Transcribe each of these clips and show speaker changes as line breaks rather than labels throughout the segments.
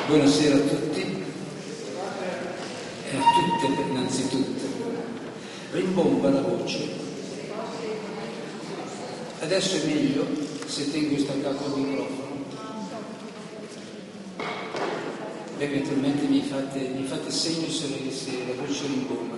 Buonasera a tutti e a tutte innanzitutto. Rimbomba la voce. Adesso è meglio se tengo staccato il microfono, perché eventualmente mi fate segno se la voce rimbomba.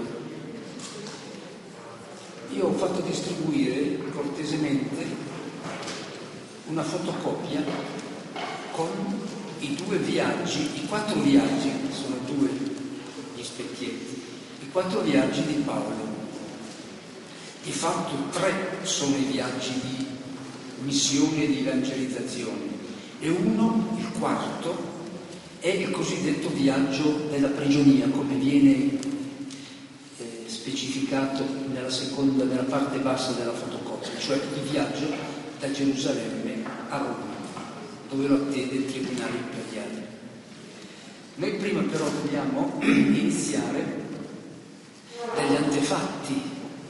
Io ho fatto distribuire cortesemente una fotocopia con i 4 viaggi, sono 2 gli specchietti, i 4 viaggi di Paolo. Di fatto 3 sono i viaggi di missione e di evangelizzazione e uno, il quarto, è il cosiddetto viaggio della prigionia, come viene specificato nella parte bassa della fotocopia, cioè il viaggio da Gerusalemme a Roma, dove lo attende il tribunale imperiale. Noi prima però dobbiamo iniziare dagli antefatti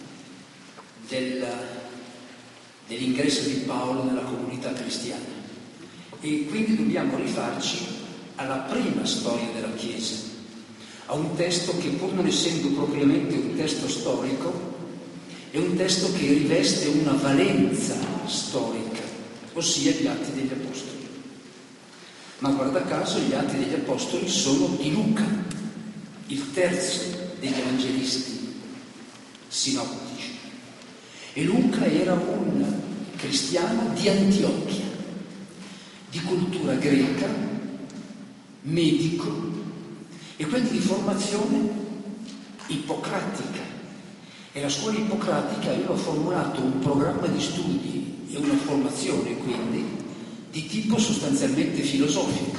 dell'ingresso di Paolo nella comunità cristiana e quindi dobbiamo rifarci alla prima storia della Chiesa, a un testo che, pur non essendo propriamente un testo storico, è un testo che riveste una valenza storica, ossia gli Atti degli Apostoli. Ma guarda caso gli Atti degli Apostoli sono di Luca, il terzo degli evangelisti sinottici. E Luca era un cristiano di Antiochia, di cultura greca, medico e quindi di formazione ippocratica. E la scuola ippocratica aveva formulato un programma di studi e una formazione quindi di tipo sostanzialmente filosofico.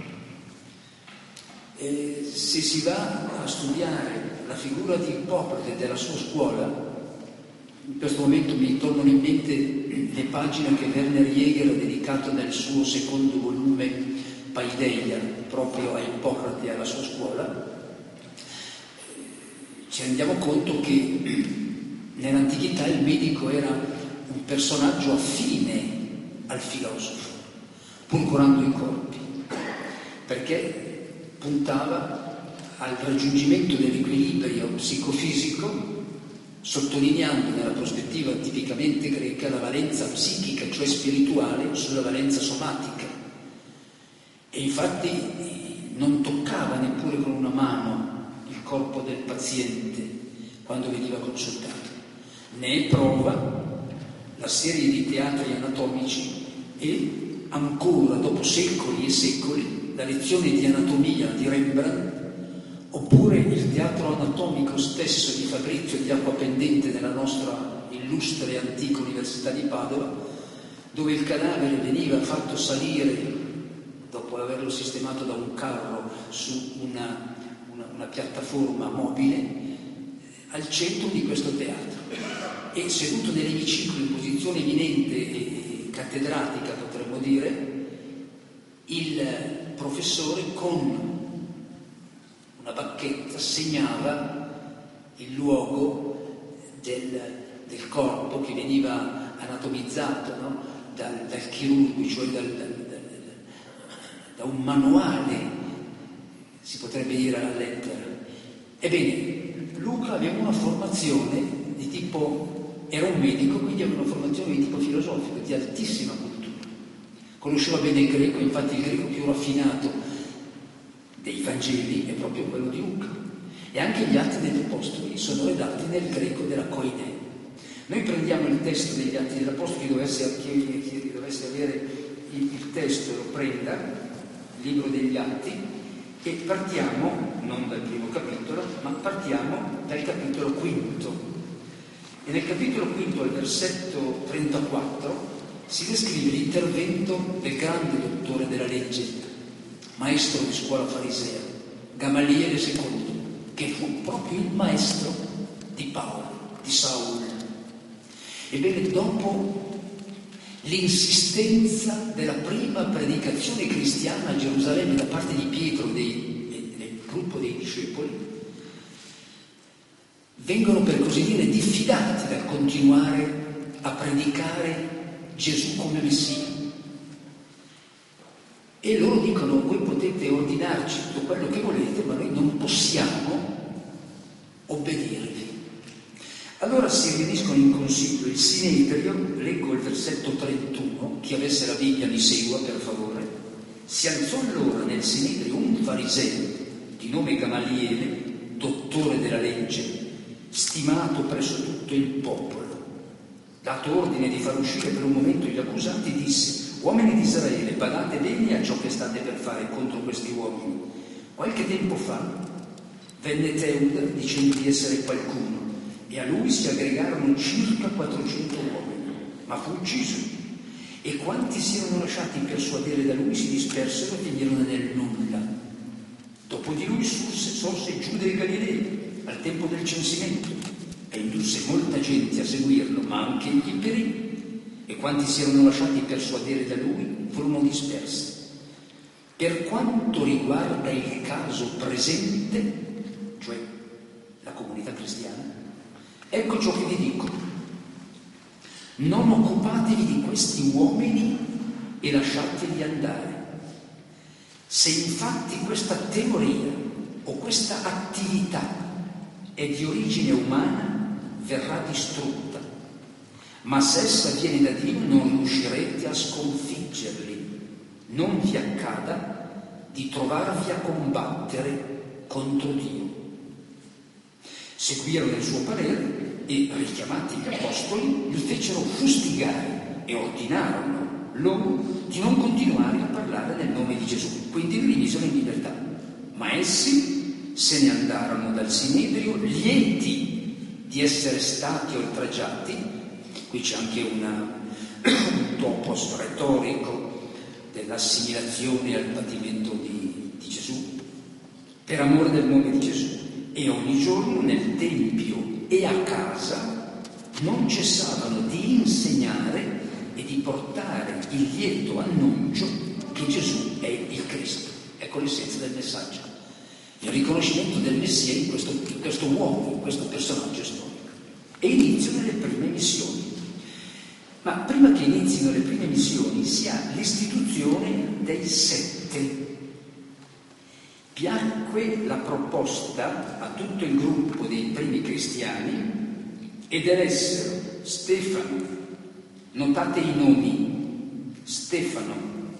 Se si va a studiare la figura di Ippocrate della sua scuola, in questo momento mi tornano in mente le pagine che Werner Jäger ha dedicato nel suo secondo volume Paideia proprio a Ippocrate e alla sua scuola. Ci rendiamo conto che nell'antichità il medico era un personaggio affine al filosofo, pur curando i corpi, perché puntava al raggiungimento dell'equilibrio psicofisico, sottolineando nella prospettiva tipicamente greca la valenza psichica, cioè spirituale, sulla valenza somatica. E infatti non toccava neppure con una mano il corpo del paziente quando veniva consultato. Ne è prova la serie di teatri anatomici e ancora, dopo secoli e secoli, la lezione di anatomia di Rembrandt, oppure il teatro anatomico stesso di Fabrizio di Acquapendente nella nostra illustre e antica Università di Padova, dove il cadavere veniva fatto salire, dopo averlo sistemato da un carro, su una piattaforma mobile, al centro di questo teatro. E seduto nell'emiciclo in posizione eminente e cattedratica, potremmo dire, il professore con una bacchetta segnava il luogo del corpo che veniva anatomizzato, no? dal chirurgo, cioè da un manuale, si potrebbe dire alla lettera. Ebbene, Luca aveva una formazione di tipo, era un medico, quindi aveva una formazione di tipo filosofico, di altissima cultura. Conosceva bene il greco, infatti il greco più raffinato dei Vangeli è proprio quello di Luca. E anche gli Atti degli Apostoli sono redatti nel greco della Koine. Noi prendiamo il testo degli Atti degli Apostoli, chi dovesse avere il testo lo prenda, il libro degli Atti, e partiamo, non dal primo capitolo, ma partiamo dal capitolo quinto. E nel capitolo quinto, al versetto 34, si descrive l'intervento del grande dottore della legge, maestro di scuola farisea, Gamaliele II, che fu proprio il maestro di Paolo, di Saul. Ebbene, dopo l'insistenza della prima predicazione cristiana a Gerusalemme da parte di Pietro e del gruppo dei discepoli, vengono per così dire diffidati dal continuare a predicare Gesù come Messia E loro dicono: voi potete ordinarci tutto quello che volete, ma noi non possiamo obbedirvi. Allora si riuniscono in consiglio il Sinedrio, leggo il versetto 31, chi avesse la Bibbia mi segua per favore. Si alzò allora nel Sinedrio un fariseo di nome Gamaliele, dottore della legge, stimato presso tutto il popolo. Dato ordine di far uscire per un momento gli accusati, disse: uomini di Israele, badate bene a ciò che state per fare contro questi uomini. Qualche tempo fa venne Teuda dicendo di essere qualcuno, e a lui si aggregarono circa 400 uomini, ma fu ucciso. E quanti si erano lasciati persuadere da lui si dispersero e finirono nel nulla. Dopo di lui sorse Giuda e Galilea al tempo del censimento e indusse molta gente a seguirlo, ma anche egli perì. E quanti si erano lasciati persuadere da lui furono dispersi. Per quanto riguarda il caso presente, cioè la comunità cristiana, ecco ciò che vi dico: non occupatevi di questi uomini e lasciateli andare. Se infatti questa teoria o questa attività è di origine umana, verrà distrutta. Ma se essa viene da Dio, non riuscirete a sconfiggerli. Non vi accada di trovarvi a combattere contro Dio. Seguirono il suo parere e, richiamati gli apostoli, li fecero fustigare e ordinarono loro di non continuare a parlare nel nome di Gesù. Quindi li misero in libertà. Ma essi se ne andarono dal Sinedrio lieti di essere stati oltraggiati. Qui c'è anche un topos retorico dell'assimilazione al patimento di Gesù, per amore del nome di Gesù. E ogni giorno nel Tempio e a casa non cessavano di insegnare e di portare il lieto annuncio che Gesù è il Cristo. Ecco l'essenza del messaggio, il riconoscimento del Messia in questo uomo, in questo personaggio storico. E iniziano le prime missioni. Ma prima che inizino le prime missioni si ha l'istituzione dei 7. Piacque la proposta a tutto il gruppo dei primi cristiani ed eressero Stefano, notate i nomi: Stefano,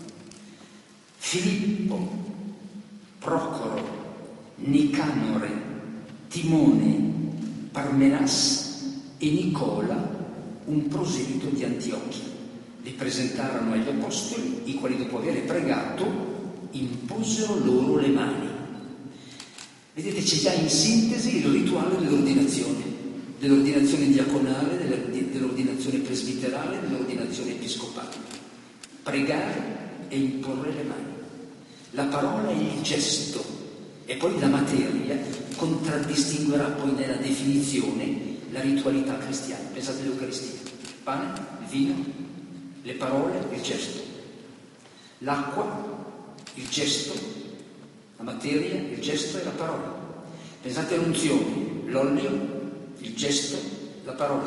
Filippo, Procoro, Nicanore, Timone, Parmenas e Nicola, un proselito di Antiochia. Li presentarono agli apostoli, i quali dopo aver pregato imposero loro le mani. Vedete, c'è già in sintesi il rituale dell'ordinazione diaconale, dell'ordinazione presbiterale, dell'ordinazione episcopale. Pregare e imporre le mani. La parola è il gesto e poi la materia contraddistinguerà poi nella definizione la ritualità cristiana. Pensate all'Eucaristia: pane, il vino, le parole, il gesto. L'acqua, il gesto, la materia, il gesto e la parola. Pensate all'unzione: l'olio, il gesto, la parola.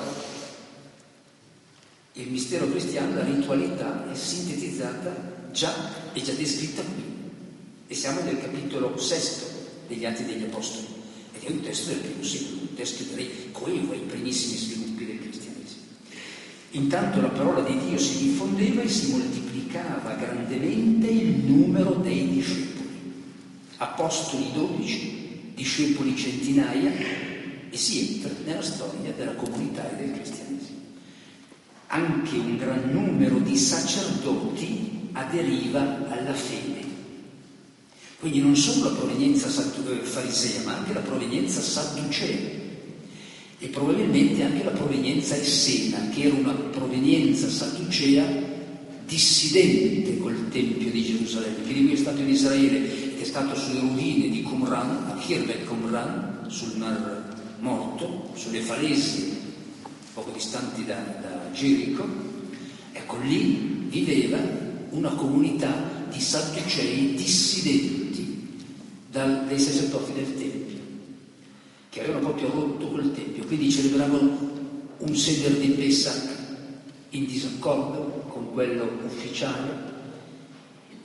Il mistero cristiano, la ritualità, è sintetizzata è già descritta qui. E siamo nel capitolo 6 degli Atti degli Apostoli. Ed è un testo del primo secolo, un testo che coeva i primissimi sviluppi del cristianesimo. Intanto la parola di Dio si diffondeva e si moltiplicava grandemente il numero dei discepoli. Apostoli 12, discepoli centinaia, e si entra nella storia della comunità e del cristianesimo. Anche un gran numero di sacerdoti aderiva alla fede. Quindi non solo la provenienza farisea, ma anche la provenienza sadducea e probabilmente anche la provenienza essena, che era una provenienza sadducea dissidente col Tempio di Gerusalemme. Chi di voi è stato in Israele ed è stato sulle rovine di Qumran, a Khirbet Qumran, sul Mar Morto, sulle falesie poco distanti da Gerico, ecco, lì viveva una comunità di sadducei dissidenti dei sacerdoti del Tempio, che avevano proprio rotto col Tempio, quindi celebravano un Seder di Pesach in disaccordo con quello ufficiale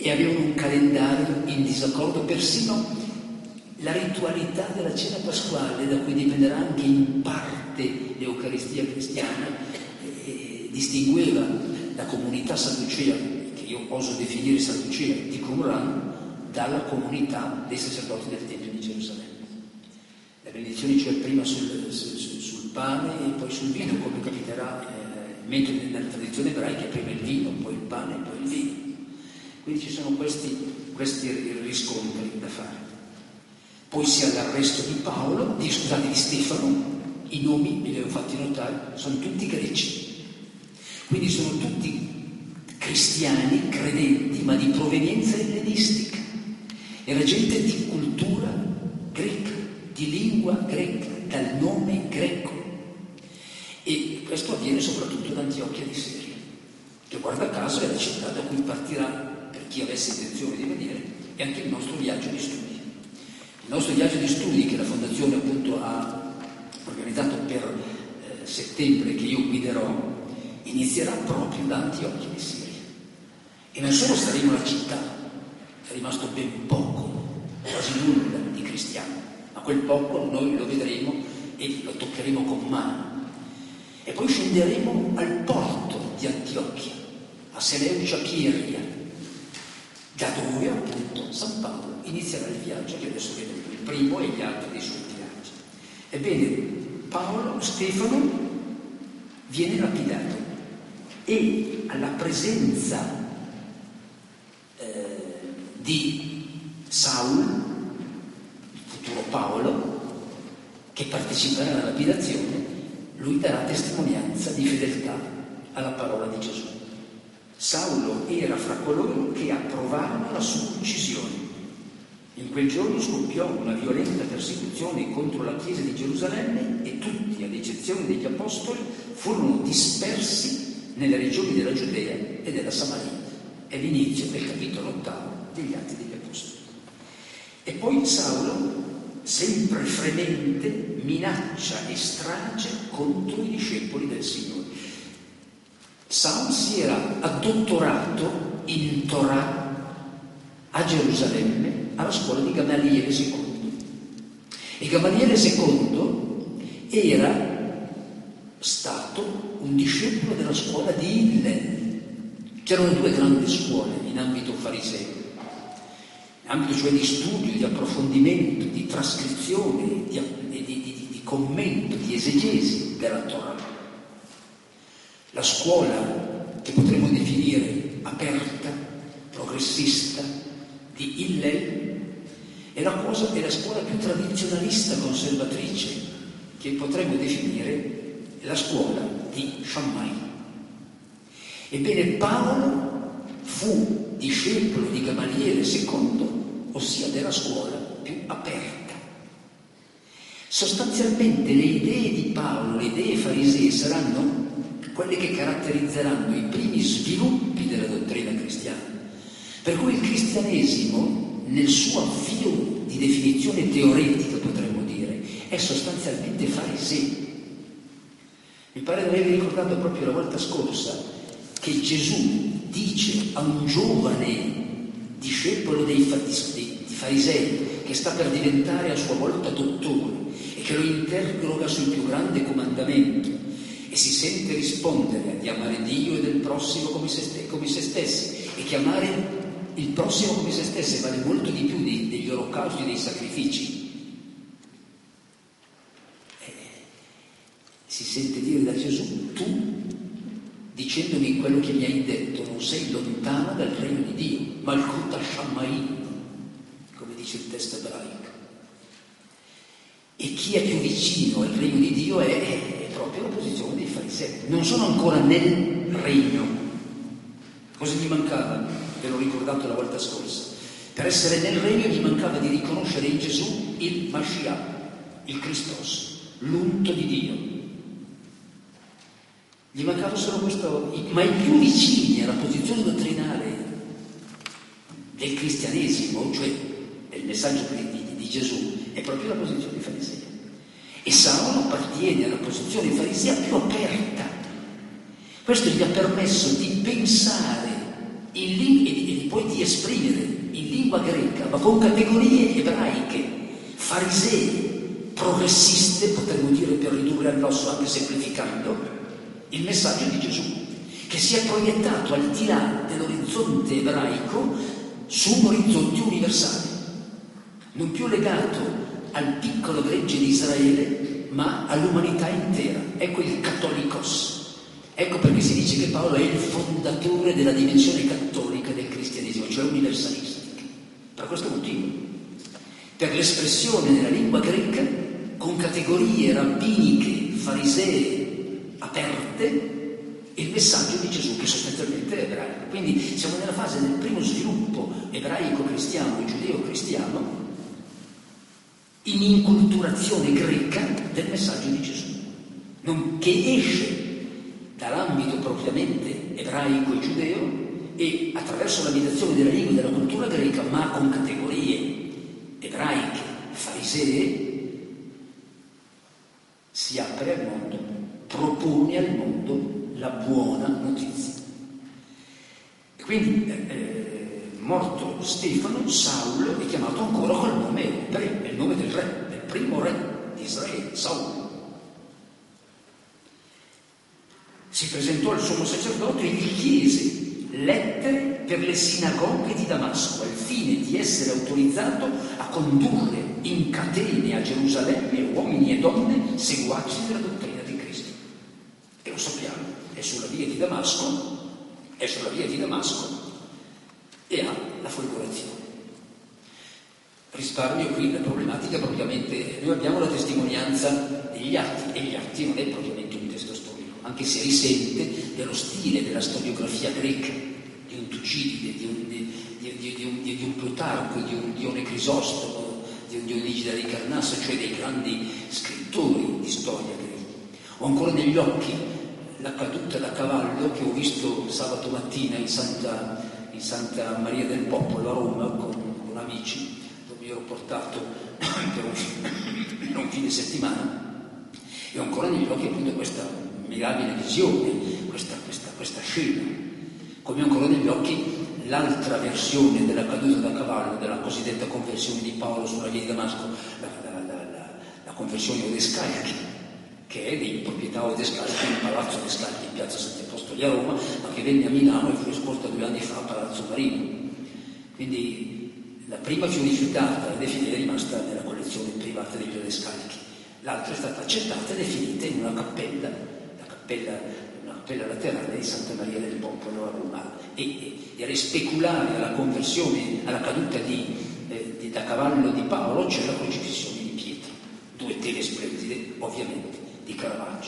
e avevano un calendario in disaccordo. Persino la ritualità della cena pasquale, da cui dipenderà anche in parte l'Eucaristia cristiana, distingueva la comunità sadducea, che io oso definire sadducea, di Qumran, dalla comunità dei sacerdoti del Tempio di Gerusalemme. La benedizione c'è prima sul pane e poi sul vino, come capiterà, mentre nella tradizione ebraica prima il vino, poi il pane e poi il vino. Quindi ci sono questi riscontri da fare. Poi si ha l'arresto di di Stefano, i nomi, me li ho fatti notare, sono tutti greci. Quindi sono tutti cristiani, credenti, ma di provenienza ellenistica. Era gente di cultura greca, di lingua greca, dal nome greco. E questo avviene soprattutto ad Antiochia di Siria, che guarda caso è la città da cui partirà, per chi avesse intenzione di venire, e anche il nostro viaggio di studi. Il nostro viaggio di studi, che la Fondazione appunto ha organizzato per settembre, che io guiderò, inizierà proprio da Antiochia di Siria. E non solo staremo alla città, è rimasto ben poco, quasi nulla di cristiano, ma quel poco noi lo vedremo e lo toccheremo con mano. E poi scenderemo al porto di Antiochia, a Seleucia Pieria, da dove appunto San Paolo inizierà il viaggio che adesso vedremo, il primo e gli altri dei suoi viaggi. Ebbene, Stefano viene lapidato e alla presenza di Saul, il futuro Paolo, che parteciperà alla lapidazione, lui darà testimonianza di fedeltà alla parola di Gesù. Saulo era fra coloro che approvarono la sua uccisione. In quel giorno scoppiò una violenta persecuzione contro la Chiesa di Gerusalemme e tutti, ad eccezione degli apostoli, furono dispersi nelle regioni della Giudea e della Samaria. È l'inizio del capitolo 8 degli Atti degli Apostoli. E poi Saulo, sempre fremente, minaccia e strage contro i discepoli del Signore. Saulo si era addottorato in Torah a Gerusalemme alla scuola di Gamaliele II. E Gamaliele II era stato un discepolo della scuola di Hillel. C'erano due grandi scuole in ambito fariseo, in ambito cioè di studio, di approfondimento, di trascrizione, di commento, di esegesi della Torah. La scuola che potremmo definire aperta, progressista, di Hillel è la scuola più tradizionalista, conservatrice, che potremmo definire la scuola di Shammai. Ebbene, Paolo fu discepolo di Gamaliele II, ossia della scuola più aperta. Sostanzialmente le idee di Paolo, le idee farisee, saranno quelle che caratterizzeranno i primi sviluppi della dottrina cristiana. Per cui il cristianesimo, nel suo avvio di definizione teoretica, potremmo dire, è sostanzialmente fariseo. Mi pare di avervi ricordato proprio la volta scorsa che Gesù dice a un giovane discepolo dei farisei, che sta per diventare a sua volta dottore, e che lo interroga sul più grande comandamento, e si sente rispondere di amare Dio e del prossimo come se stessi, e che amare il prossimo come se stessi vale molto di più degli olocausti e dei sacrifici. Si sente dire da Gesù: tu, dicendomi quello che mi hai detto, non sei lontano dal regno di Dio, Malkut Shammai, come dice il testo ebraico. E chi è più vicino al regno di Dio è proprio la posizione dei farisei. Non sono ancora nel regno. Cosa gli mancava? Ve l'ho ricordato la volta scorsa. Per essere nel regno gli mancava di riconoscere in Gesù il Mashiach, il Christos, l'unto di Dio. Gli mancava solo questo, ma i più vicini alla posizione dottrinale del cristianesimo, cioè del messaggio di Gesù, è proprio la posizione farisea. E Saulo appartiene alla posizione farisea più aperta. Questo gli ha permesso di pensare e poi di esprimere in lingua greca, ma con categorie ebraiche, farisee, progressiste, potremmo dire per ridurre all'osso anche semplificando, il messaggio di Gesù, che si è proiettato al di là dell'orizzonte ebraico su un orizzonte universale, non più legato al piccolo gregge di Israele, ma all'umanità intera. Ecco il cattolicos. Ecco perché si dice che Paolo è il fondatore della dimensione cattolica del cristianesimo, cioè universalistica. Per questo motivo, per l'espressione nella lingua greca, con categorie rabbiniche, farisee aperte, il messaggio di Gesù, che sostanzialmente è ebraico. Quindi siamo nella fase del primo sviluppo ebraico-cristiano e giudeo-cristiano in inculturazione greca del messaggio di Gesù, che esce dall'ambito propriamente ebraico e giudeo e attraverso la mediazione della lingua e della cultura greca, ma con categorie ebraiche, farisee, si apre al mondo, propone al mondo la buona notizia. E quindi, morto Stefano, Saulo è chiamato ancora col nome ebreo, è il nome del re, del primo re di Israele, Saulo. Si presentò al sommo sacerdote e gli chiese lettere per le sinagoghe di Damasco, al fine di essere autorizzato a condurre in catene a Gerusalemme uomini e donne seguaci della dottrina di Cristo. E lo sappiamo, è sulla via di Damasco e ha la folgorazione. Risparmio qui la problematica propriamente, noi abbiamo la testimonianza degli atti, e gli atti non è propriamente un testo storico, anche se risente dello stile della storiografia greca, di un Tucidide, di un Plutarco, di un Dione Crisostomo, di un Dionigida di Carnasso, cioè dei grandi scrittori di storia greca. Ho ancora negli occhi la caduta da cavallo che ho visto sabato mattina in Santa Maria del Popolo a Roma con amici, dove mi ero portato per un fine settimana, e ho ancora negli occhi appunto questa mirabile visione, questa scena, come ho ancora negli occhi l'altra versione della caduta da cavallo, della cosiddetta conversione di Paolo sulla via di Damasco, la conversione Odescalchi, che è di proprietà Odescalchi, in Palazzo Odescalchi in piazza Santi Apostoli a Roma, ma che venne a Milano e fu esposta 2 anni fa a Palazzo Marino. Quindi la prima fu rifiutata ed è rimasta nella collezione privata degli Odescalchi, l'altra è stata accettata ed è finita in una cappella laterale di Santa Maria del Popolo a Roma, e era speculare alla conversione, alla caduta da cavallo di Paolo c'è la crocifissione di Pietro, 2 tele splendide ovviamente di Caravaggio.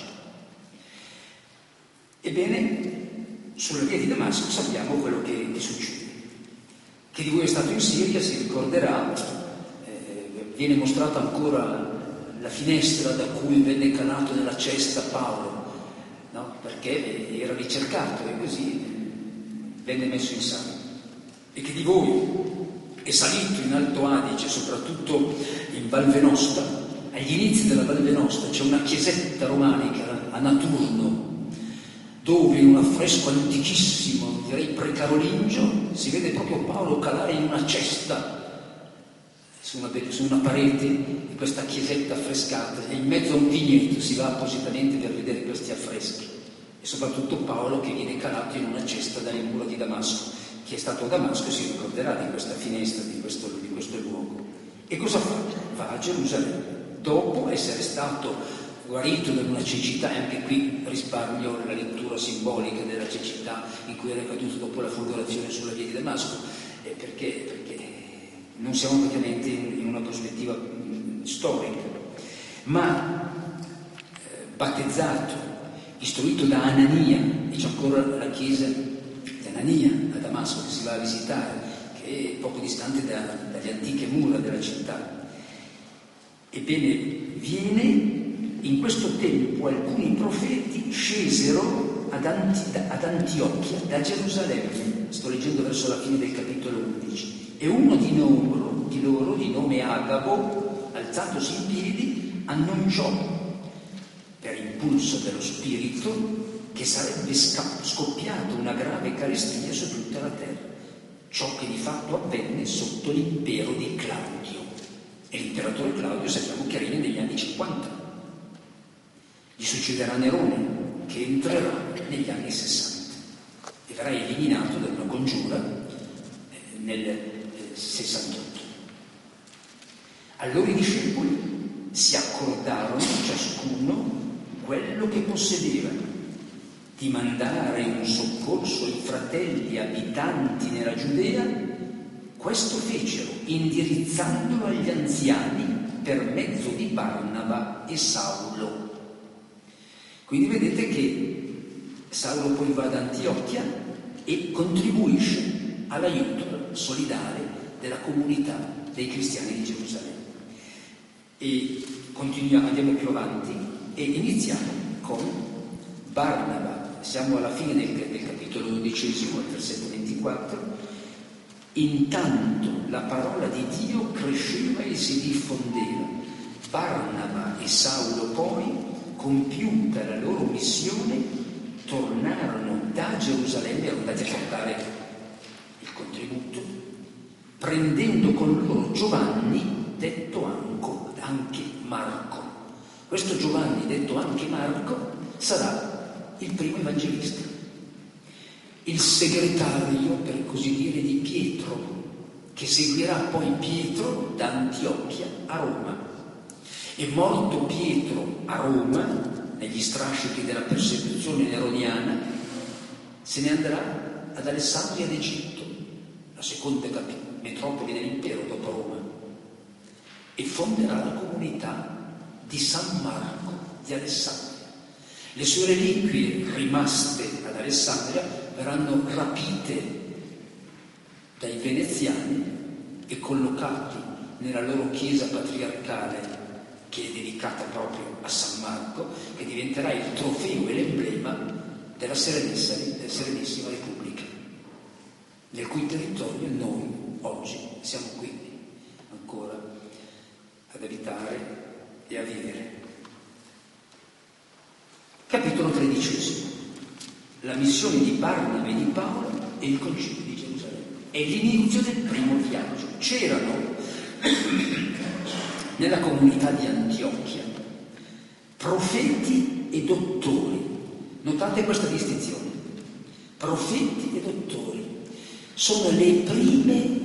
Ebbene, sulla via di Damasco sappiamo quello che succede. Chi di voi è stato in Siria si ricorderà, viene mostrata ancora la finestra da cui venne calato nella cesta Paolo, no? Perché era ricercato e così venne messo in salvo. E che di voi è salito in Alto Adige, soprattutto in Val Venosta. Agli inizi della Val Venosta c'è una chiesetta romanica a Naturno, dove in un affresco antichissimo, direi precarolingio, si vede proprio Paolo calare in una cesta su una parete di questa chiesetta affrescata, e in mezzo a un vigneto si va appositamente per vedere questi affreschi, e soprattutto Paolo che viene calato in una cesta dalle mura di Damasco. Chi è stato a Damasco si ricorderà di questa finestra, di questo luogo. E cosa fa? Va a Gerusalemme, dopo essere stato guarito da una cecità, e anche qui risparmio la lettura simbolica della cecità in cui era caduto dopo la folgorazione sulla via di Damasco, perché non siamo praticamente in una prospettiva storica, ma battezzato, istruito da Anania, e c'è ancora la chiesa di Anania a Damasco che si va a visitare, che è poco distante dalle antiche mura della città. Ebbene, in questo tempo alcuni profeti scesero ad Antiochia da Gerusalemme, sto leggendo verso la fine del capitolo 11, e uno di loro, di nome Agabo, alzatosi in piedi, annunciò per impulso dello Spirito che sarebbe scoppiata una grave carestia su tutta la terra, ciò che di fatto avvenne sotto l'impero di Claudio. E l'imperatore Claudio sappiamo che arriva negli anni 50. Gli succederà Nerone, che entrerà negli anni 60 e verrà eliminato da una congiura nel 68. Allora i discepoli si accordarono ciascuno quello che possedeva, di mandare un soccorso ai fratelli abitanti nella Giudea. Questo fecero, indirizzandolo agli anziani per mezzo di Barnaba e Saulo. Quindi vedete che Saulo poi va ad Antiochia e contribuisce all'aiuto solidale della comunità dei cristiani di Gerusalemme. E andiamo più avanti e iniziamo con Barnaba. Siamo alla fine del capitolo 12, al versetto 24. Intanto la parola di Dio cresceva e si diffondeva. Barnaba e Saulo poi, compiuta la loro missione, tornarono da Gerusalemme, erano andati a portare il contributo, prendendo con loro Giovanni, detto anche Marco. Questo Giovanni, detto anche Marco, sarà il primo evangelista, il segretario, per così dire, di Pietro, che seguirà poi Pietro da Antiochia a Roma. E morto Pietro a Roma, negli strascichi della persecuzione neroniana, se ne andrà ad Alessandria d'Egitto, la seconda metropoli dell'impero dopo Roma, e fonderà la comunità di San Marco di Alessandria. Le sue reliquie rimaste ad Alessandria verranno rapite dai veneziani e collocati nella loro chiesa patriarcale, che è dedicata proprio a San Marco, che diventerà il trofeo e l'emblema della Serenissima Repubblica, nel cui territorio noi oggi siamo qui ancora ad abitare e a vivere. Capitolo 13. La missione di Barnaba e di Paolo e il concilio di Gerusalemme. È l'inizio del primo viaggio. C'erano nella comunità di Antiochia profeti e dottori. Notate questa distinzione. Profeti e dottori sono le prime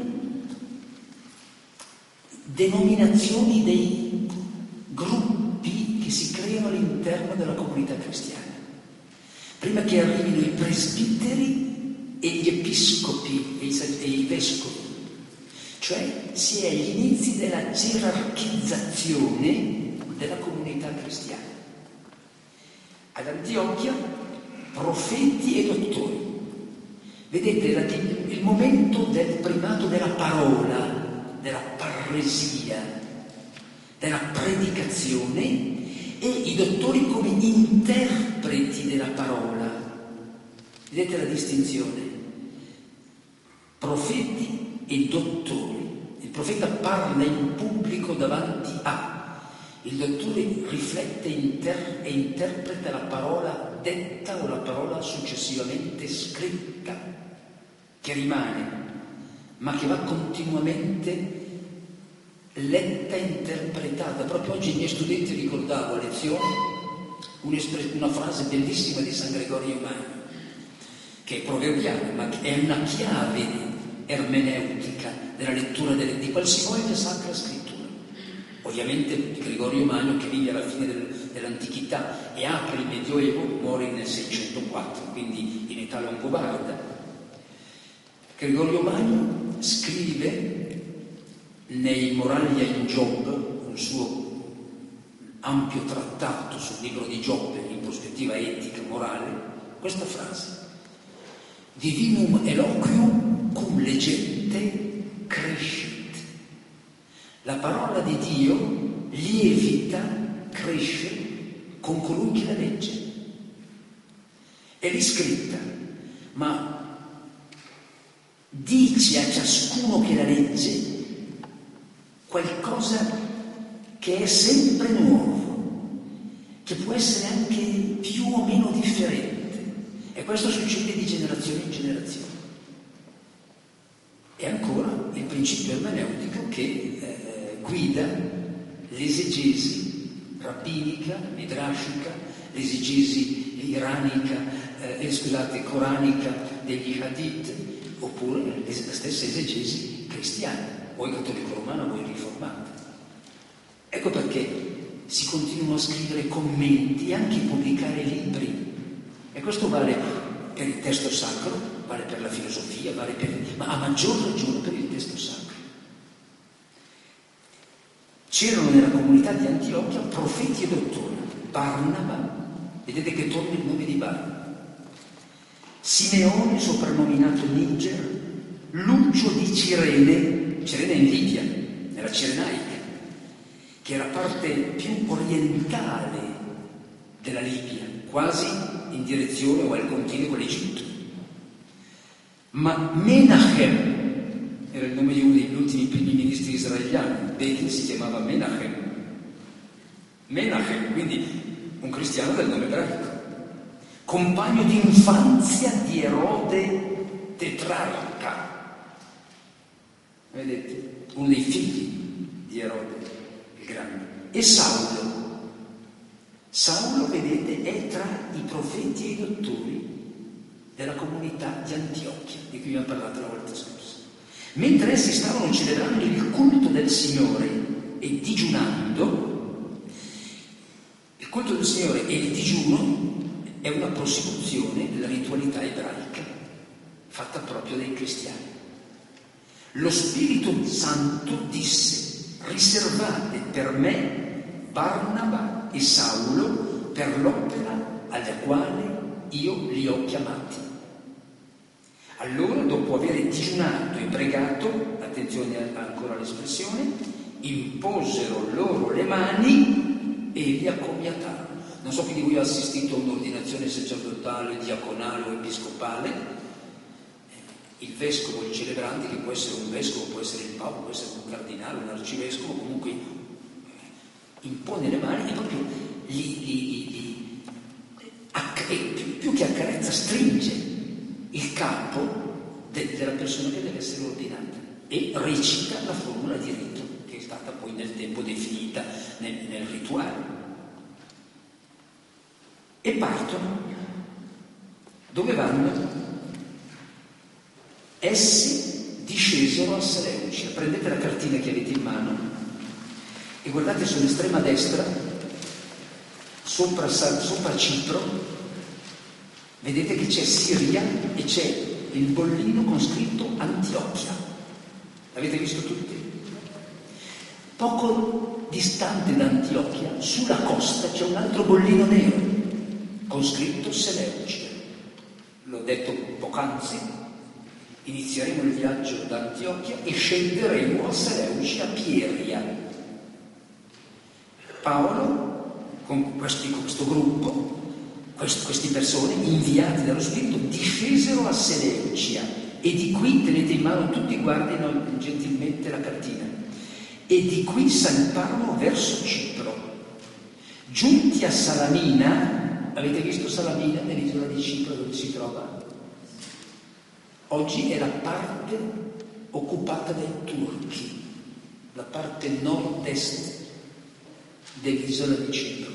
denominazioni dei gruppi che si creano all'interno della comunità cristiana. Prima che arrivino i presbiteri e gli episcopi e i vescovi. Cioè si è agli inizi della gerarchizzazione della comunità cristiana. Ad Antiochia, profeti e dottori. Vedete il momento del primato della parola, della parresia, della predicazione, e i dottori come interpreti della parola. Vedete la distinzione? Profeti e dottori. Il profeta parla in pubblico davanti a, il dottore riflette e interpreta la parola detta o la parola successivamente scritta, che rimane, ma che va continuamente letta e interpretata. Proprio oggi ai miei studenti ricordavo a lezione una frase bellissima di San Gregorio Magno, che è proverbiale, ma è una chiave ermeneutica della lettura di qualsivoglia sacra scrittura. Ovviamente Gregorio Magno, che vive alla fine dell'antichità e apre il Medioevo, muore nel 604, quindi in età longobarda. Gregorio Magno scrive nei Moraglia in Giobbe, un suo ampio trattato sul libro di Giobbe in prospettiva etica, morale, questa frase: Divinum eloquium cum legente crescit. La parola di Dio lievita, cresce con colui che la legge. È riscritta, ma dice a ciascuno che la legge qualcosa che è sempre nuovo, che può essere anche più o meno differente, E questo succede di generazione in generazione. E ancora il principio ermeneutico che guida l'esegesi rabbinica, midrashica, l'esegesi coranica degli hadith, oppure la stessa esegesi cristiana, vuoi cattolico romana, vuoi riformata. Ecco perché si continuano a scrivere commenti e anche pubblicare libri. E questo vale per il testo sacro, vale per la filosofia, ma a maggior ragione per il testo sacro. C'erano nella comunità di Antiochia profeti e dottori. Barnaba, vedete che torna il nome di Barnaba. Simeone, soprannominato Niger, Lucio di Cirene in Libia, nella Cirenaica, che è la parte più orientale della Libia, quasi in direzione o al confine con l'Egitto. Ma Menachem era il nome di uno degli ultimi primi ministri israeliani. Begin si chiamava Menachem, quindi un cristiano del nome ebraico, compagno di infanzia di Erode tetrarca, vedete, uno dei figli di Erode il Grande. E Saulo, vedete, è tra i profeti e i dottori della comunità di Antiochia, di cui abbiamo parlato la volta scorsa. Mentre essi stavano celebrando il culto del Signore e digiunando, il culto del Signore e il digiuno è una prosecuzione della ritualità ebraica fatta proprio dai cristiani. Lo Spirito Santo disse: riservate per me Barnaba e Saulo per l'opera alla quale io li ho chiamati. Allora, dopo aver digiunato e pregato, attenzione ancora all'espressione, imposero loro le mani e li accomiatarono. Non so chi di voi ha assistito a un'ordinazione sacerdotale, diaconale o episcopale. Il vescovo, il celebrante, che può essere un vescovo, può essere il papa, può essere un cardinale, un arcivescovo, comunque impone le mani e proprio più che accarezza, stringe il capo della persona che deve essere ordinata e recita la formula di rito che è stata poi nel tempo definita nel rituale. E partono. Dove vanno? Essi discesero a Seleucia. Prendete la cartina che avete in mano e guardate sull'estrema destra, sopra Cipro, vedete che c'è Siria e c'è il bollino con scritto Antiochia. L'avete visto tutti? Poco distante da Antiochia, sulla costa, c'è un altro bollino nero con scritto Seleucia. L'ho detto poc'anzi, inizieremo il viaggio da Antiochia e scenderemo a Seleucia, Pieria. Paolo, con questo gruppo, queste persone inviate dallo Spirito, discesero a Seleucia e di qui, tenete in mano tutti, guardino gentilmente la cartina, e di qui salparono verso Cipro. Giunti a Salamina, avete visto Salamina nell'isola di Cipro dove si trova? Oggi è la parte occupata dai turchi, la parte nord-est dell'isola di Cipro.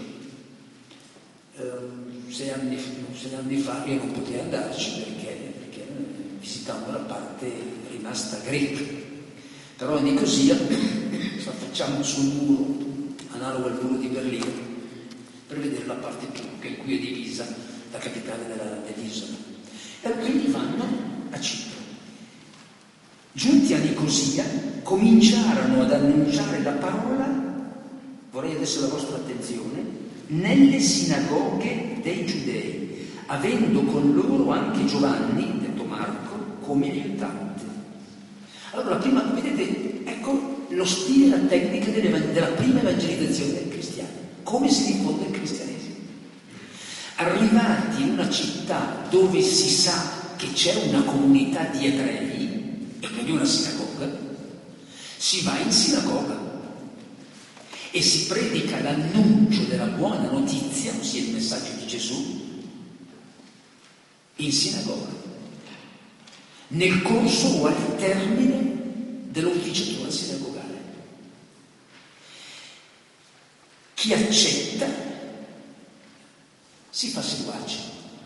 6 anni fa io non potevo andarci perché visitavo la parte rimasta greca, però a Nicosia facciamo sul muro analogo al muro di Berlino per vedere la parte turca in cui è divisa la capitale dell'isola. E quindi vanno a Cipro. Giunti a Nicosia cominciarono ad annunciare la parola, vorrei adesso la vostra attenzione, nelle sinagoghe dei Giudei, avendo con loro anche Giovanni, detto Marco, come aiutante. Allora, prima, vedete, ecco lo stile, la tecnica della prima evangelizzazione del cristiano. Come si diffonde il cristianesimo? Arrivati in una città dove si sa che c'è una comunità di ebrei, e quindi una sinagoga, si va in sinagoga e si predica l'annuncio della buona notizia, ossia il messaggio di Gesù, in sinagoga, nel corso o al termine dell'ufficiatura sinagogale. Chi accetta si fa seguace,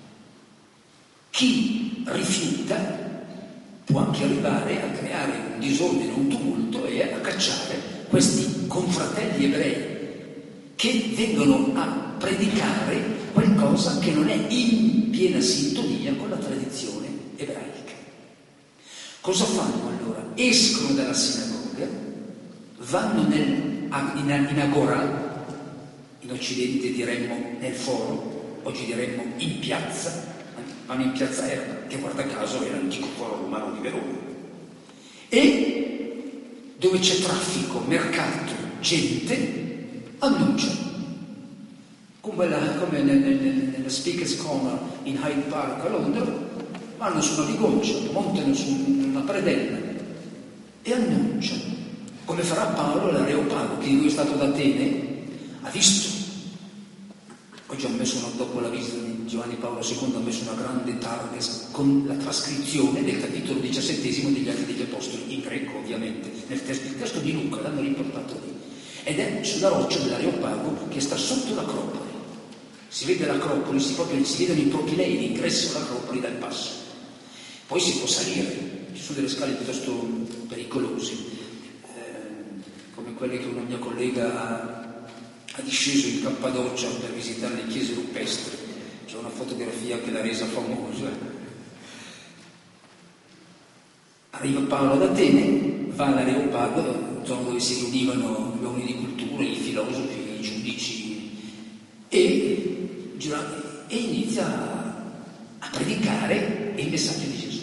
chi rifiuta può anche arrivare a creare un disordine, un tumulto e a cacciare questi confratelli ebrei che vengono a predicare qualcosa che non è in piena sintonia con la tradizione ebraica. Cosa fanno allora? Escono dalla sinagoga, vanno in agora, in Occidente diremmo nel foro, oggi diremmo in piazza, vanno in piazza Erba, che guarda caso è l'antico foro romano di Verona, e dove c'è traffico, mercato, gente, annunciano. Come nella Speaker's Corner in Hyde Park a Londra, vanno su una bigoncia, montano su una predella e annunciano, come farà Paolo all'Areopago, che lui è stato ad Atene, ha visto. Oggi dopo la visita di Giovanni Paolo II, ha messo una grande targa con la trascrizione del capitolo 17 degli Atti degli Apostoli, in greco ovviamente, il testo di Luca l'hanno riportato lì, ed è sulla roccia dell'Areopago che sta sotto l'Acropoli. Si vede l'Acropoli, si vedono i propilei, l'ingresso all'Acropoli dal passo. Poi si può salire, ci sono delle scale piuttosto pericolose, come quelle che una mia collega ha disceso in Cappadocia per visitare le chiese rupestri. C'è una fotografia che l'ha resa famosa. Arriva Paolo ad Atene, va all'Areopago, zona dove si riunivano gli uomini di cultura, i filosofi, i giudici, e inizia a predicare il messaggio di Gesù.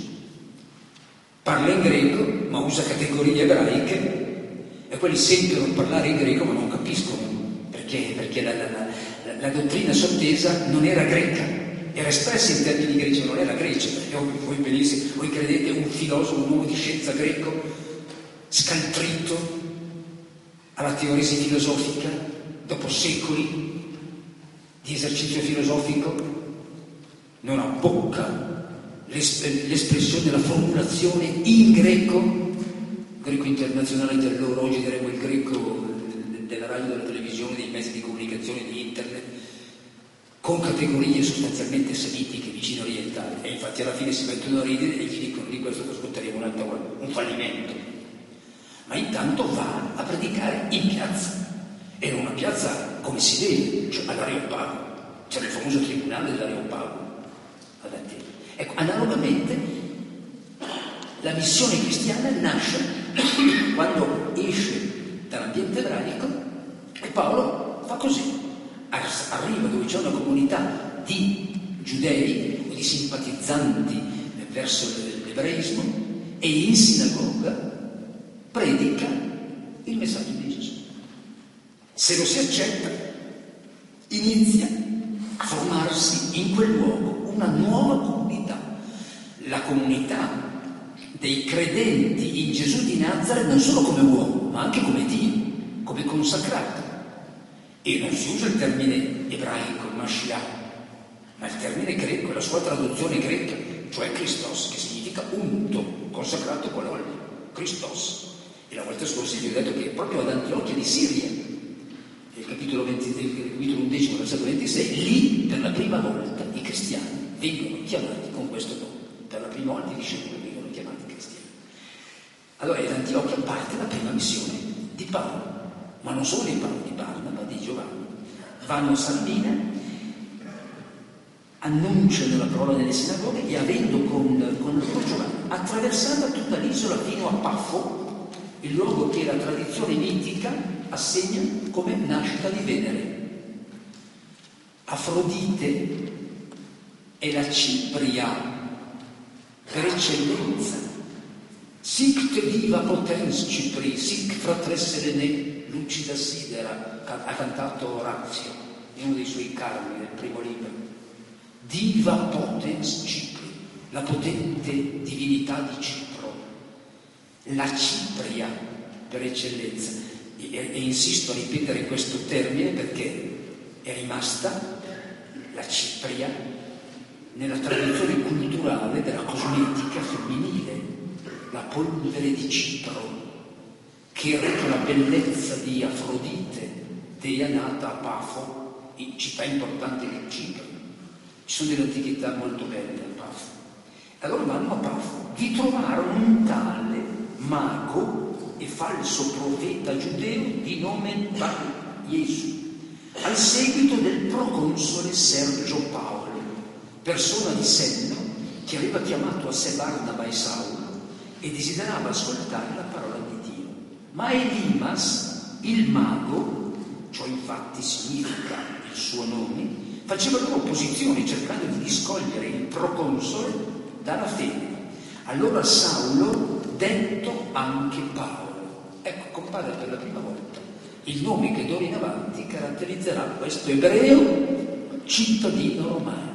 Parla in greco, ma usa categorie ebraiche, e quelli sentono parlare in greco ma non capiscono, perché la dottrina sottesa non era greca, era espressa in termini greci, ma non era grecia. E voi benissimo, voi credete un filosofo, un uomo di scienza greco, scaltrito alla teoresi filosofica, dopo secoli di esercizio filosofico, non abbocca l'espressione, la formulazione in greco internazionale di allora, oggi diremmo il greco della radio, della televisione, dei mezzi di comunicazione, di internet, con categorie sostanzialmente semitiche, vicino orientali, e infatti alla fine si mettono a ridere e gli dicono: di questo ascolteremo un'altra volta, un fallimento. Ma intanto va a predicare in piazza. Era una piazza come si deve, cioè all'Areopago, c'era il famoso tribunale dell'Areopago ad Atene. Ecco, analogamente la missione cristiana nasce quando esce dall'ambiente ebraico, e Paolo fa così: arriva dove c'è una comunità di giudei o di simpatizzanti verso l'ebraismo, e in sinagoga predica il messaggio di Gesù. Se lo si accetta, inizia a formarsi in quel luogo una nuova comunità, la comunità dei credenti in Gesù di Nazaret, non solo come uomo, ma anche come Dio, come consacrato. E non si usa il termine ebraico, Mashiach, ma il termine greco, la sua traduzione greca, cioè Christos, che significa unto, consacrato con l'olio, Christos. E la volta scorsa vi ho detto che proprio ad Antiochia di Siria, nel capitolo 11, versetto 26, lì per la prima volta i cristiani vengono chiamati con questo nome. Per la prima volta i discepoli vengono chiamati cristiani. Allora ad Antiochia parte la prima missione di Paolo, ma non solo di Paolo, di Barnaba, di Giovanni. Vanno a Salmina, annunciano la parola nelle sinagoghe, e avendo con loro Giovanni attraversata tutta l'isola fino a Paffo, il luogo che la tradizione mitica assegna come nascita di Venere. Afrodite è la cipria per eccellenza. Sic te viva potens Cipri, sic fratresse ne lucida sidera, ha cantato Orazio in uno dei suoi carmi nel primo libro. Diva potens Cipri, la potente divinità di Cipro, la cipria per eccellenza. E insisto a ripetere questo termine perché è rimasta la cipria nella tradizione culturale della cosmetica femminile, la polvere di Cipro, che reca la bellezza di Afrodite, dea nata a Pafo, in città importante di Cipro. Ci sono delle antichità molto belle a Pafo. Allora vanno a Pafo, vi trovarono un tale mago e falso profeta giudeo di nome Bar Gesù, al seguito del proconsole Sergio Paolo, persona di senno che aveva chiamato a sé Barnaba e Saulo e desiderava ascoltare la parola di Dio. Ma Elimas, il mago, ciò infatti significa il suo nome, faceva loro opposizione cercando di diskogliere il proconsole dalla fede. Allora Saulo, detto anche Paolo, ecco, compare per la prima volta il nome che d'ora in avanti caratterizzerà questo ebreo cittadino romano.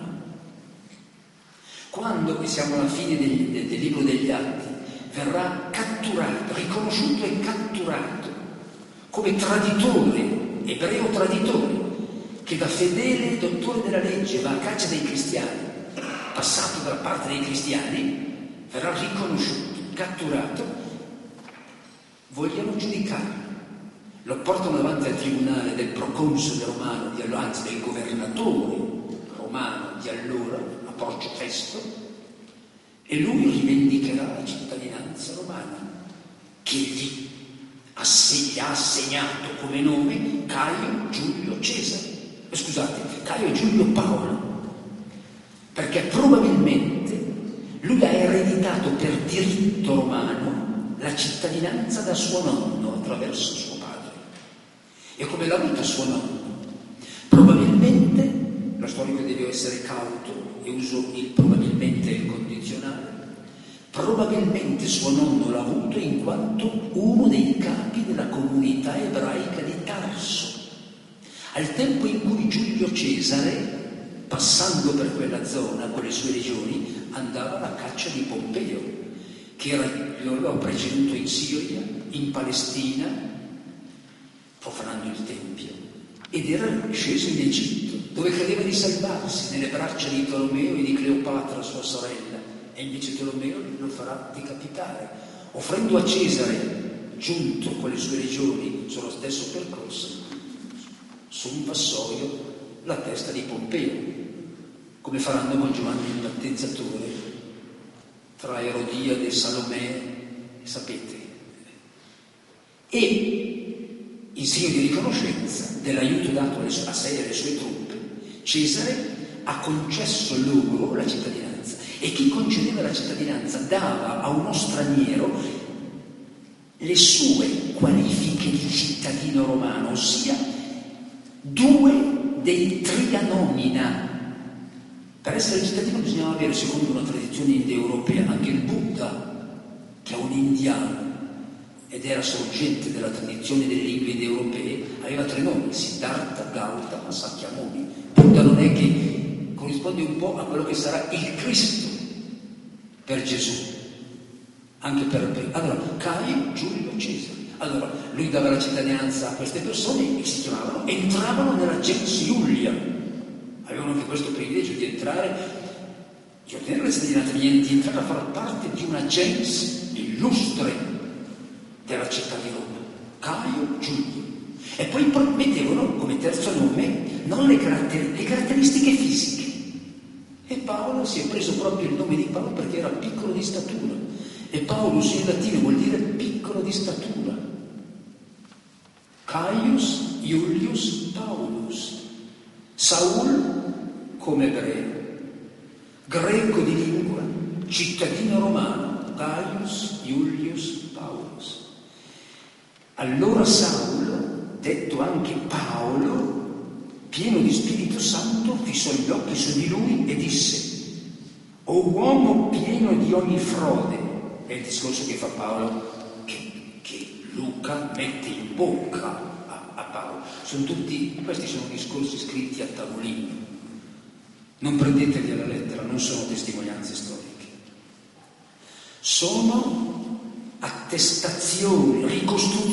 Quando, e siamo alla fine del libro degli Atti, verrà catturato, riconosciuto e catturato come traditore, ebreo traditore, che da fedele dottore della legge va a caccia dei cristiani, passato dalla parte dei cristiani, verrà riconosciuto, catturato, vogliono giudicarlo. Lo portano davanti al tribunale del proconsole romano, anzi del governatore romano di allora, a Porcio Festo, e lui rivendicherà la cittadinanza romana, che gli ha assegnato come nome Caio Giulio Cesare, Caio Giulio Paolo, perché probabilmente lui ha ereditato per diritto romano la cittadinanza da suo nonno attraverso suo padre. E come l'ha avuta suo nonno? Probabilmente, lo storico deve essere cauto e uso il probabilmente il condizionale, probabilmente suo nonno l'ha avuto in quanto uno dei capi della comunità ebraica di Tarso, al tempo in cui Giulio Cesare, passando per quella zona con le sue legioni, andava alla caccia di Pompeo, che lo aveva preceduto in Siria, in Palestina, profanando il Tempio, ed era sceso in Egitto, dove credeva di salvarsi nelle braccia di Tolomeo e di Cleopatra, sua sorella, e invece Tolomeo lo farà decapitare, offrendo a Cesare, giunto con le sue legioni sullo stesso percorso, su un vassoio la testa di Pompeo, come faranno con Giovanni il Battezzatore, tra Erodiade e Salomè, sapete. E in segno di riconoscenza dell'aiuto dato a sé e alle sue truppe, Cesare ha concesso loro la cittadinanza, e chi concedeva la cittadinanza dava a uno straniero le sue qualifiche di cittadino romano, ossia 2 dei tria nomina. Per essere cittadino bisognava avere, secondo una tradizione indoeuropea, anche il Buddha, che è un indiano ed era sorgente della tradizione delle lingue indoeuropee, aveva 3 nomi: Siddhartha, Gautama, Sakyamuni. Buddha non è che corrisponde un po' a quello che sarà il Cristo per Gesù, anche per allora Caio Giulio Cesare. Allora lui dava la cittadinanza a queste persone che si chiamavano, entravano nella gens Iulia, avevano anche questo privilegio di entrare, di ottenere la cittadinanza, di entrare a far parte di una gens illustre della città di Roma, Caio Giulio. E poi mettevano come terzo nome non le caratteristiche fisiche. E Paolo si è preso proprio il nome di Paolo perché era piccolo di statura. E Paulus in latino vuol dire piccolo di statura. Caius Iulius Paulus. Saul come ebreo, greco di lingua, cittadino romano, Caius Iulius Paulus. Allora Saulo, detto anche Paolo, pieno di Spirito Santo, fissò gli occhi su di lui e disse: o uomo pieno di ogni frode. È il discorso che fa Paolo, che Luca mette in bocca a Paolo. Questi sono discorsi scritti a tavolino. Non prendeteli alla lettera, non sono testimonianze storiche. Sono attestazioni,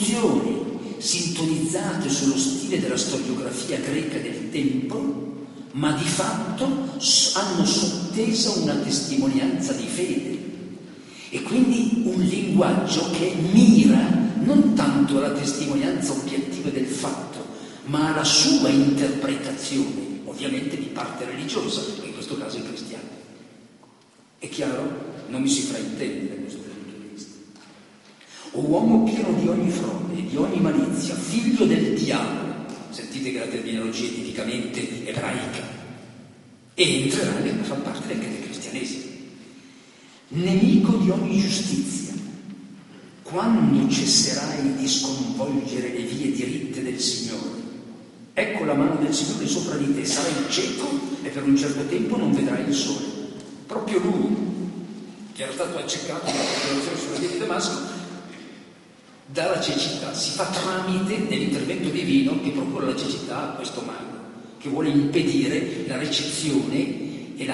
ricostruzioni sintonizzate sullo stile della storiografia greca del tempo, ma di fatto hanno sottesa una testimonianza di fede e quindi un linguaggio che mira non tanto alla testimonianza obiettiva del fatto, ma alla sua interpretazione, ovviamente di parte religiosa, in questo caso i cristiani. È chiaro? Non mi si fraintende da questo punto di vista. O uomo pieno di ogni frode, di ogni malizia, figlio del diavolo, sentite che la terminologia è tipicamente ebraica, e entrerà a far parte anche del cristianesimo. Nemico di ogni giustizia, quando cesserai di sconvolgere le vie diritte del Signore? Ecco la mano del Signore sopra di te, sarai cieco e per un certo tempo non vedrai il sole. Proprio lui, che era stato accecato dall'operazione sulla via di Damasco, dalla cecità, si fa tramite dell'intervento divino che procura la cecità a questo mago, che vuole impedire la ricezione e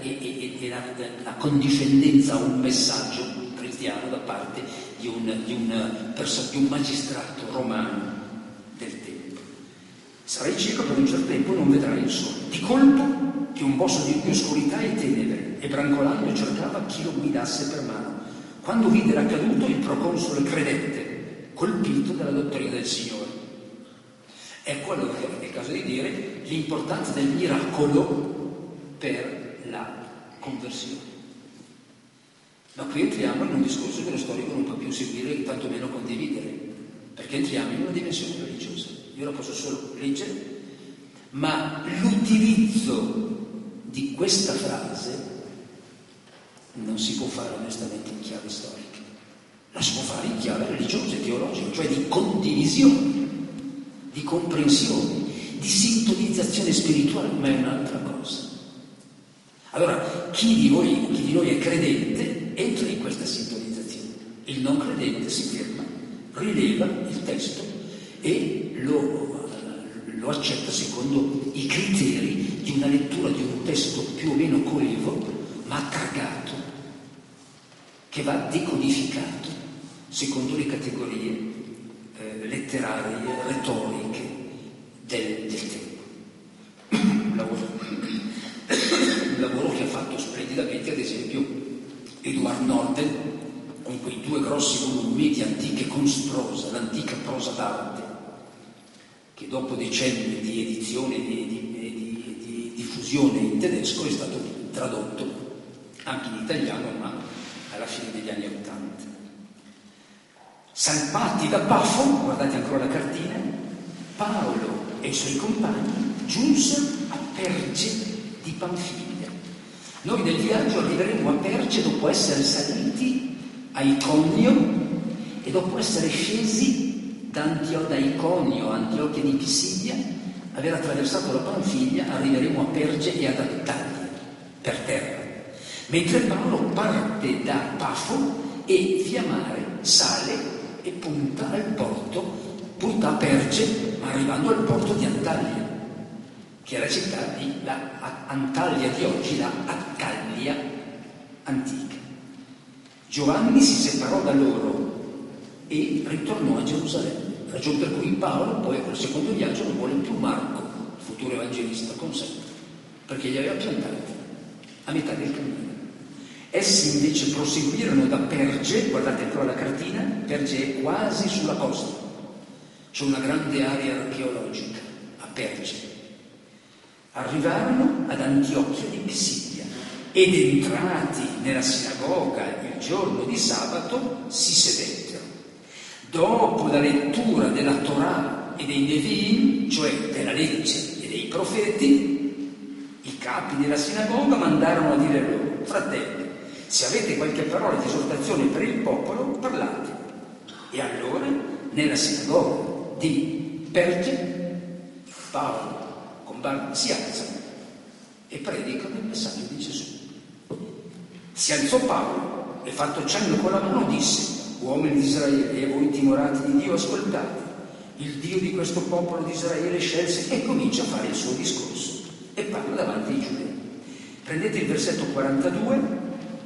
la condiscendenza a un messaggio cristiano da parte di un magistrato romano del tempo. Sarai cieco per un certo tempo, non vedrai il sole. Di colpo che un bosso di oscurità e tenebre, e brancolando cercava chi lo guidasse per mano. Quando vide l'accaduto, il proconsole credette, colpito dalla dottrina del Signore. Ecco allora che è il caso di dire l'importanza del miracolo per la conversione. Ma qui entriamo in un discorso che lo storico non può più seguire e tantomeno condividere, perché entriamo in una dimensione religiosa. Io la posso solo leggere, ma l'utilizzo di questa frase non si può fare onestamente in chiave storica, la si può fare in chiave religiosa e teologica, cioè di condivisione, di comprensione, di sintonizzazione spirituale, ma è un'altra cosa. Allora, chi di noi è credente entra in questa sintonizzazione, il non credente si ferma, rileva il testo e lo accetta secondo i criteri di una lettura di un testo più o meno coevo, ma targato, che va decodificato secondo le categorie letterarie, retoriche del tempo. Un lavoro che ha fatto splendidamente, ad esempio, Edward Norden, con quei 2 grossi volumi di Antiche Kunst prosa, l'antica prosa d'arte, che dopo decenni di edizione e di diffusione in tedesco è stato tradotto anche in italiano, ma alla fine degli anni '80. Salpati da Pafo, guardate ancora la cartina, Paolo e i suoi compagni giunsero a Perge di Panfilia. Noi nel viaggio arriveremo a Perge dopo essere saliti a Iconio e dopo essere scesi da Iconio a Antiochia di Pisidia, aver attraversato la Panfilia, arriveremo a Perge e ad Attaglia, per terra. Mentre Paolo parte da Pafo e via mare sale e punta a Perge, arrivando al porto di Antalya, che è la città di Antalya di oggi, la Attaglia antica. Giovanni si separò da loro e ritornò a Gerusalemme, ragione per cui Paolo poi al secondo viaggio non vuole più Marco, il futuro evangelista, con sé, perché li aveva piantati a metà del cammino. Essi invece proseguirono da Perge, guardate ancora la cartina, Perge è quasi sulla costa, c'è una grande area archeologica a Perge. Arrivarono ad Antiochia di Pisidia ed entrati nella sinagoga il giorno di sabato si sedettero. Dopo la lettura della Torah e dei Nevi'im, cioè della legge e dei profeti, i capi della sinagoga mandarono a dire loro: fratelli, se avete qualche parola di esortazione per il popolo, parlate. E allora, nella sinagoga di Perge, Paolo con Barnaba si alzano e predicano il messaggio di Gesù. Si alzò Paolo e, fatto cenno con la mano, disse: uomini di Israele e voi timorati di Dio, ascoltate. Il Dio di questo popolo di Israele scelse, e comincia a fare il suo discorso e parla davanti ai giudei. Prendete il versetto 42.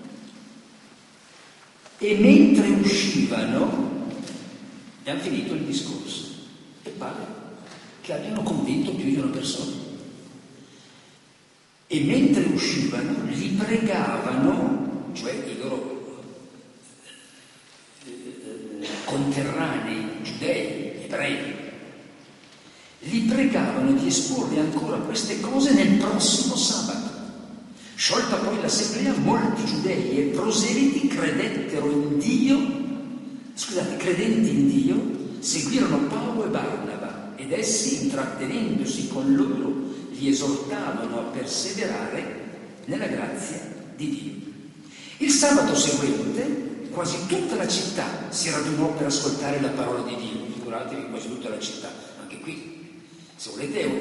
E mentre uscivano, e hanno finito il discorso, e pare che abbiano convinto più di una persona. e mentre uscivano li pregavano, cioè i loro conterranei giudei, ebrei, li pregavano di esporre ancora queste cose nel prossimo sabato. Sciolta poi l'assemblea, molti giudei e proseliti credenti in Dio, seguirono Paolo e Barnaba, ed essi, intrattenendosi con loro, li esortavano a perseverare nella grazia di Dio. Il sabato seguente, quasi tutta la città si radunò per ascoltare la parola di Dio. Figuratevi, quasi tutta la città, anche qui, se volete,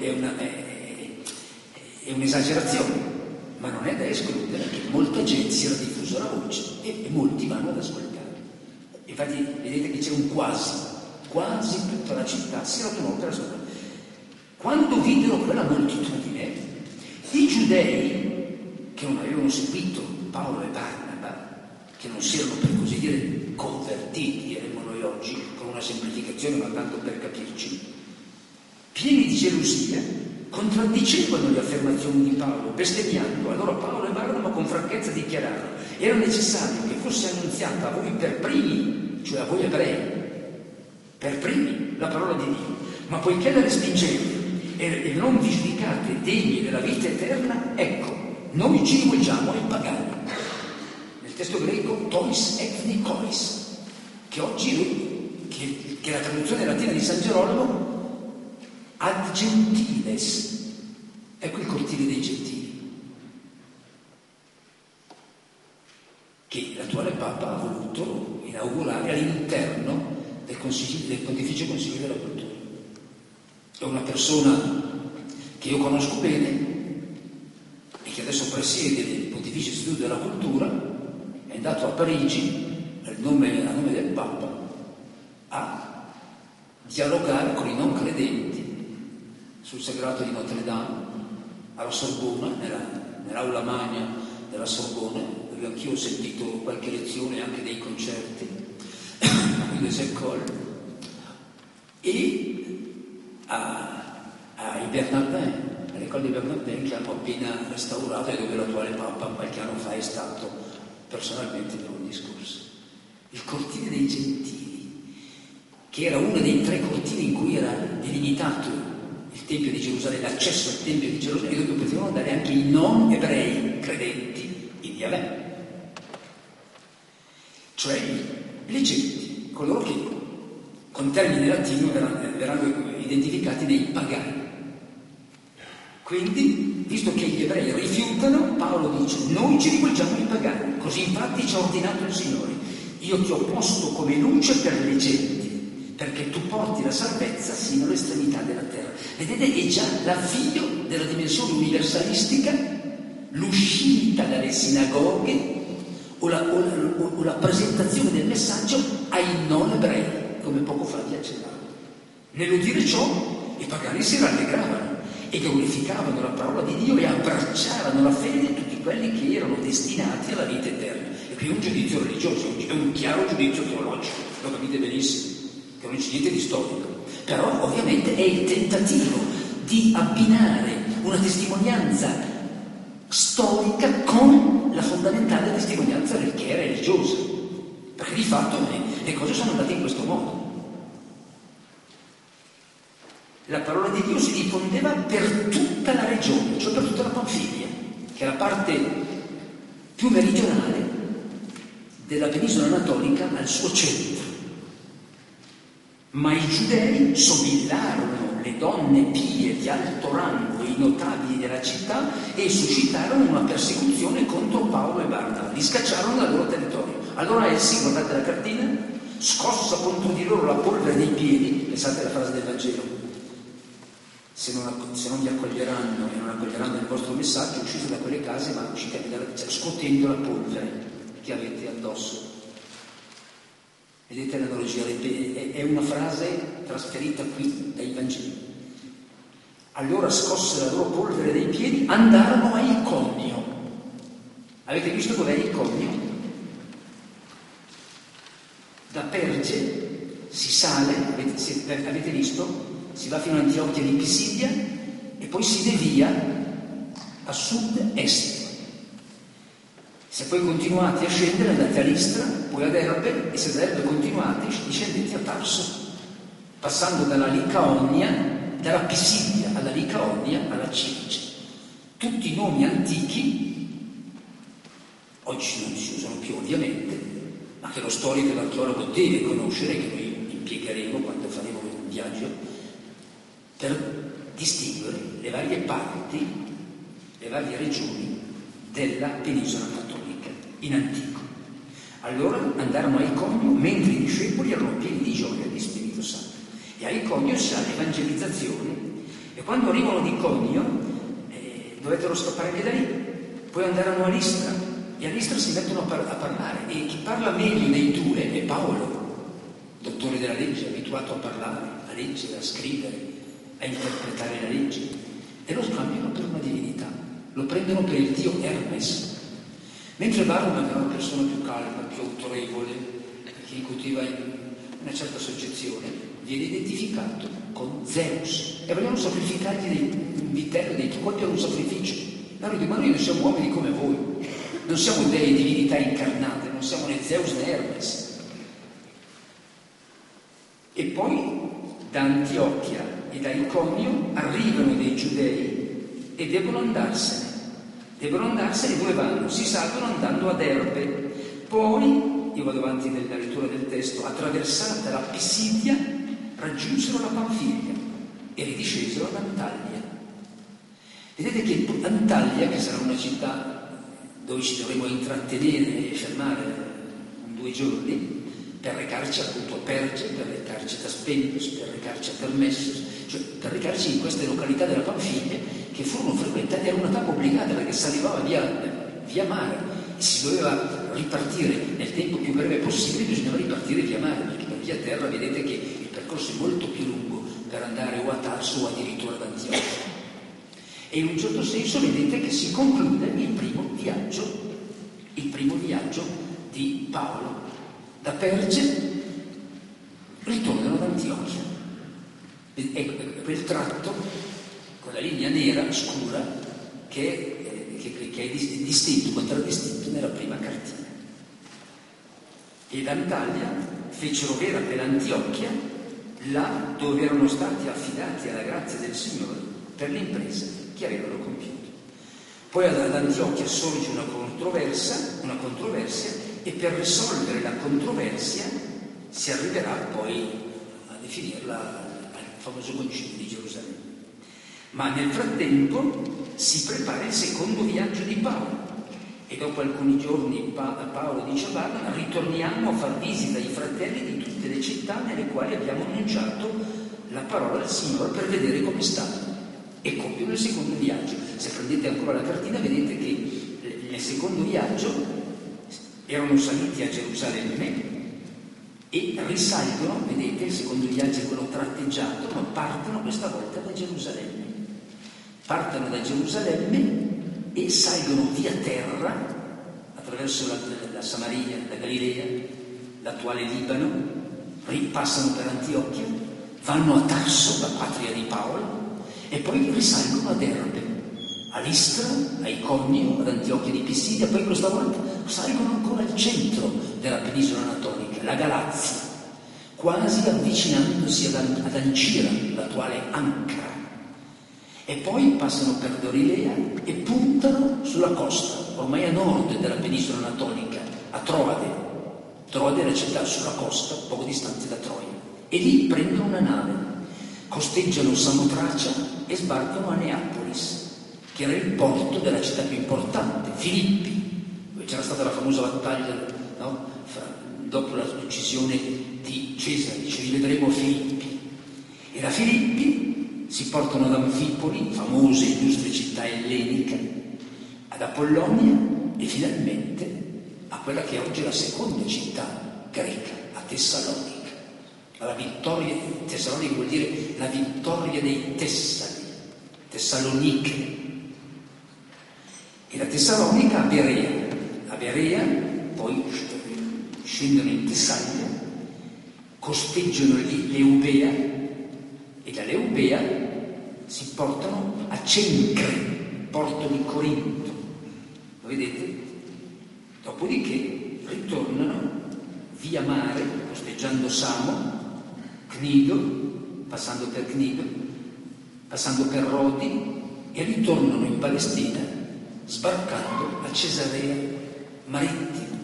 è un'esagerazione. Ma non è da escludere che molta gente si era diffusa la voce e molti vanno ad ascoltare. Infatti vedete che c'è un quasi tutta la città si radunò per ascoltare. Quando videro quella moltitudine, i giudei che non avevano seguito Paolo e Barnaba, che non si erano per così dire convertiti, diremmo noi oggi, con una semplificazione ma tanto per capirci, pieni di gelosia, contraddicevano le affermazioni di Paolo, bestemmiando. Allora Paolo e Barnaba con franchezza dichiararono: era necessario che fosse annunziata a voi per primi, cioè a voi ebrei, per primi, la parola di Dio, ma poiché la respingete e non vi giudicate degni della vita eterna, ecco, noi ci rivolgiamo ai pagani. Nel testo greco tois ethnikos, che oggi che la traduzione latina di San Gerolamo, ad gentiles, ecco il cortile dei gentili, che l'attuale Papa ha voluto inaugurare all'interno del Pontificio Consiglio della Cultura. È una persona che io conosco bene e che adesso presiede il Pontificio Istituto della Cultura, è andato a Parigi a nome del Papa a dialogare con i non credenti sul sagrato di Notre Dame, alla Sorbona, nell'aula magna della Sorbona, dove anch'io ho sentito qualche lezione, anche dei concerti, a Willis École, e ai Bernardin, all'École dei Bernardin, che hanno appena restaurato e dove l'attuale Papa qualche anno fa è stato personalmente per un discorso. Il cortile dei Gentili, che era uno dei 3 cortili in cui era delimitato il Tempio di Gerusalemme, l'accesso al Tempio di Gerusalemme, dove potevano andare anche i non ebrei credenti in Yahweh, cioè le genti, coloro che con termini latini verranno identificati dei pagani. Quindi, visto che gli ebrei rifiutano, Paolo dice: noi ci rivolgiamo ai pagani, così infatti ci ha ordinato il Signore: io ti ho posto come luce per le genti, perché tu porti la salvezza sino all'estremità della terra. Vedete, è già l'avvio della dimensione universalistica, l'uscita dalle sinagoghe o la presentazione del messaggio ai non ebrei, come poco fa vi accennavo. Nell'udire ciò, i pagani si rallegravano e glorificavano la parola di Dio e abbracciarono la fede di tutti quelli che erano destinati alla vita eterna. E qui è un giudizio religioso, è un chiaro giudizio teologico, lo capite benissimo, che non c'è niente di storico, però ovviamente è il tentativo di abbinare una testimonianza storica con la fondamentale testimonianza che è religiosa, perché di fatto le cose sono andate in questo modo. La parola di Dio si diffondeva per tutta la regione, cioè per tutta la Panfilia, che è la parte più meridionale della penisola anatolica al suo centro. Ma i giudei somigliarono le donne pie di alto rango e i notabili della città e suscitarono una persecuzione contro Paolo e Barnaba, li scacciarono dal loro territorio. Allora essi, guardate la cartina, scossa contro di loro la polvere dei piedi, pensate alla frase del Vangelo: se non vi accoglieranno e non accoglieranno il vostro messaggio, uscite da quelle case, ma uscite scuotendo la polvere che avete addosso. Vedete l'analogia? È una frase trasferita qui dai Vangeli. Allora, scosse la loro polvere dai piedi, andarono a Iconio. Avete visto dov'è Iconio? Da Perge si sale, avete visto? Si va fino a Antiochia di Pisidia e poi si devia a sud-est. Se poi continuate a scendere andate a Listra, poi ad Erbe, e se da Erbe continuate discendete a Tarso, passando dalla Licaonia, dalla Pisidia alla Licaonia alla Circe. Tutti nomi antichi, oggi non si usano più ovviamente, ma che lo storico e l'archeologo deve conoscere, che noi impiegheremo quando faremo un viaggio, per distinguere le varie parti, le varie regioni della penisola cattolica in antico. Allora andarono a Iconio mentre i discepoli erano pieni di gioia e di Spirito Santo. E a Iconio si ha l'evangelizzazione, e quando arrivano ad Iconio dovettero scappare via da lì. Poi andarono a Listra, e a Listra si mettono a parlare, e chi parla meglio dei due è Paolo, dottore della legge, abituato a parlare, a leggere, a scrivere, a interpretare la legge, e lo scambiano per una divinità, lo prendono per il dio Hermes. Mentre Barnaba, che era una persona più calma, più autorevole, che incutiva una certa soggezione, viene identificato con Zeus, e vogliono sacrificargli un vitello, dei colpi a un sacrificio. Ma noi non siamo uomini come voi, non siamo delle divinità incarnate, non siamo né Zeus né Hermes. E poi da Antiochia e da Iconio arrivano dei giudei e devono andarsene. Dove vanno? Si salvano andando ad Erbe. Poi, io vado avanti nella lettura del testo, attraversata la Pisidia, raggiunsero la Panfilia e ridiscesero ad Antalya. Vedete che Antalya, che sarà una città dove ci dovremo intrattenere e fermare 2 giorni, per recarci appunto a Perge, per recarci ad Aspendos, per recarci a Termessos, cioè per recarci in queste località della Panfilia che furono frequentate, era una tappa obbligata perché si arrivava via mare e si doveva ripartire nel tempo più breve possibile, bisognava ripartire via mare, perché per via terra vedete che il percorso è molto più lungo per andare o a Tarso o addirittura ad Antiochia. E in un certo senso vedete che si conclude il primo viaggio di Paolo. Da Perge ritornano ad Antiochia. Ecco quel tratto con la linea nera scura che è distinto, contraddistinto nella prima cartina. E da Antalya fecero vera per Antiochia, là dove erano stati affidati alla grazia del Signore per l'impresa che avevano compiuto. Poi ad Antiochia sorge una controversia, e per risolvere la controversia si arriverà poi a definirla al famoso concilio di Gerusalemme. Ma nel frattempo si prepara il secondo viaggio di Paolo, e dopo alcuni giorni Paolo dice a Barnaba: ritorniamo a far visita ai fratelli di tutte le città nelle quali abbiamo annunciato la parola del Signore, per vedere come stanno. E compiono il secondo viaggio. Se prendete ancora la cartina vedete che nel secondo viaggio erano saliti a Gerusalemme e risalgono, vedete, il secondo viaggio è quello tratteggiato, ma partono questa volta da Gerusalemme. Partono da Gerusalemme e salgono via terra attraverso la Samaria, la Galilea, l'attuale Libano, ripassano per Antiochia, vanno a Tarso, la patria di Paolo, e poi risalgono ad Erbe, a Listra, a Iconio, ad Antiochia di Pisidia. Poi questa volta salgono ancora al centro della penisola anatolica, la Galazia, quasi avvicinandosi ad Ancira, l'attuale Ankara. E poi passano per Dorilea e puntano sulla costa, ormai a nord della penisola anatolica, a Troade. Troade è la città sulla costa, poco distante da Troia. E lì prendono una nave, costeggiano Samotracia e sbarcano a Neapolis, che era il porto della città più importante, Filippi, dove c'era stata la famosa battaglia, no? Dopo l'uccisione di Cesare, dice: li vedremo a Filippi. E da Filippi si portano ad Anfipoli, famosa e illustre città ellenica, ad Apollonia e finalmente a quella che oggi è la seconda città greca, a Tessalonica. La vittoria di Tessalonica vuol dire la vittoria dei Tessali, Tessaloniche. E da Tessalonica a Berea. A Berea poi scendono in Tessaglia, costeggiano lì l'Eubea, e da Eubea si portano a Cencre, porto di Corinto. Lo vedete? Dopodiché ritornano via mare, costeggiando Samo, Cnido, passando per Cnido, passando per Rodi, e ritornano in Palestina, sbarcando a Cesarea Marittima.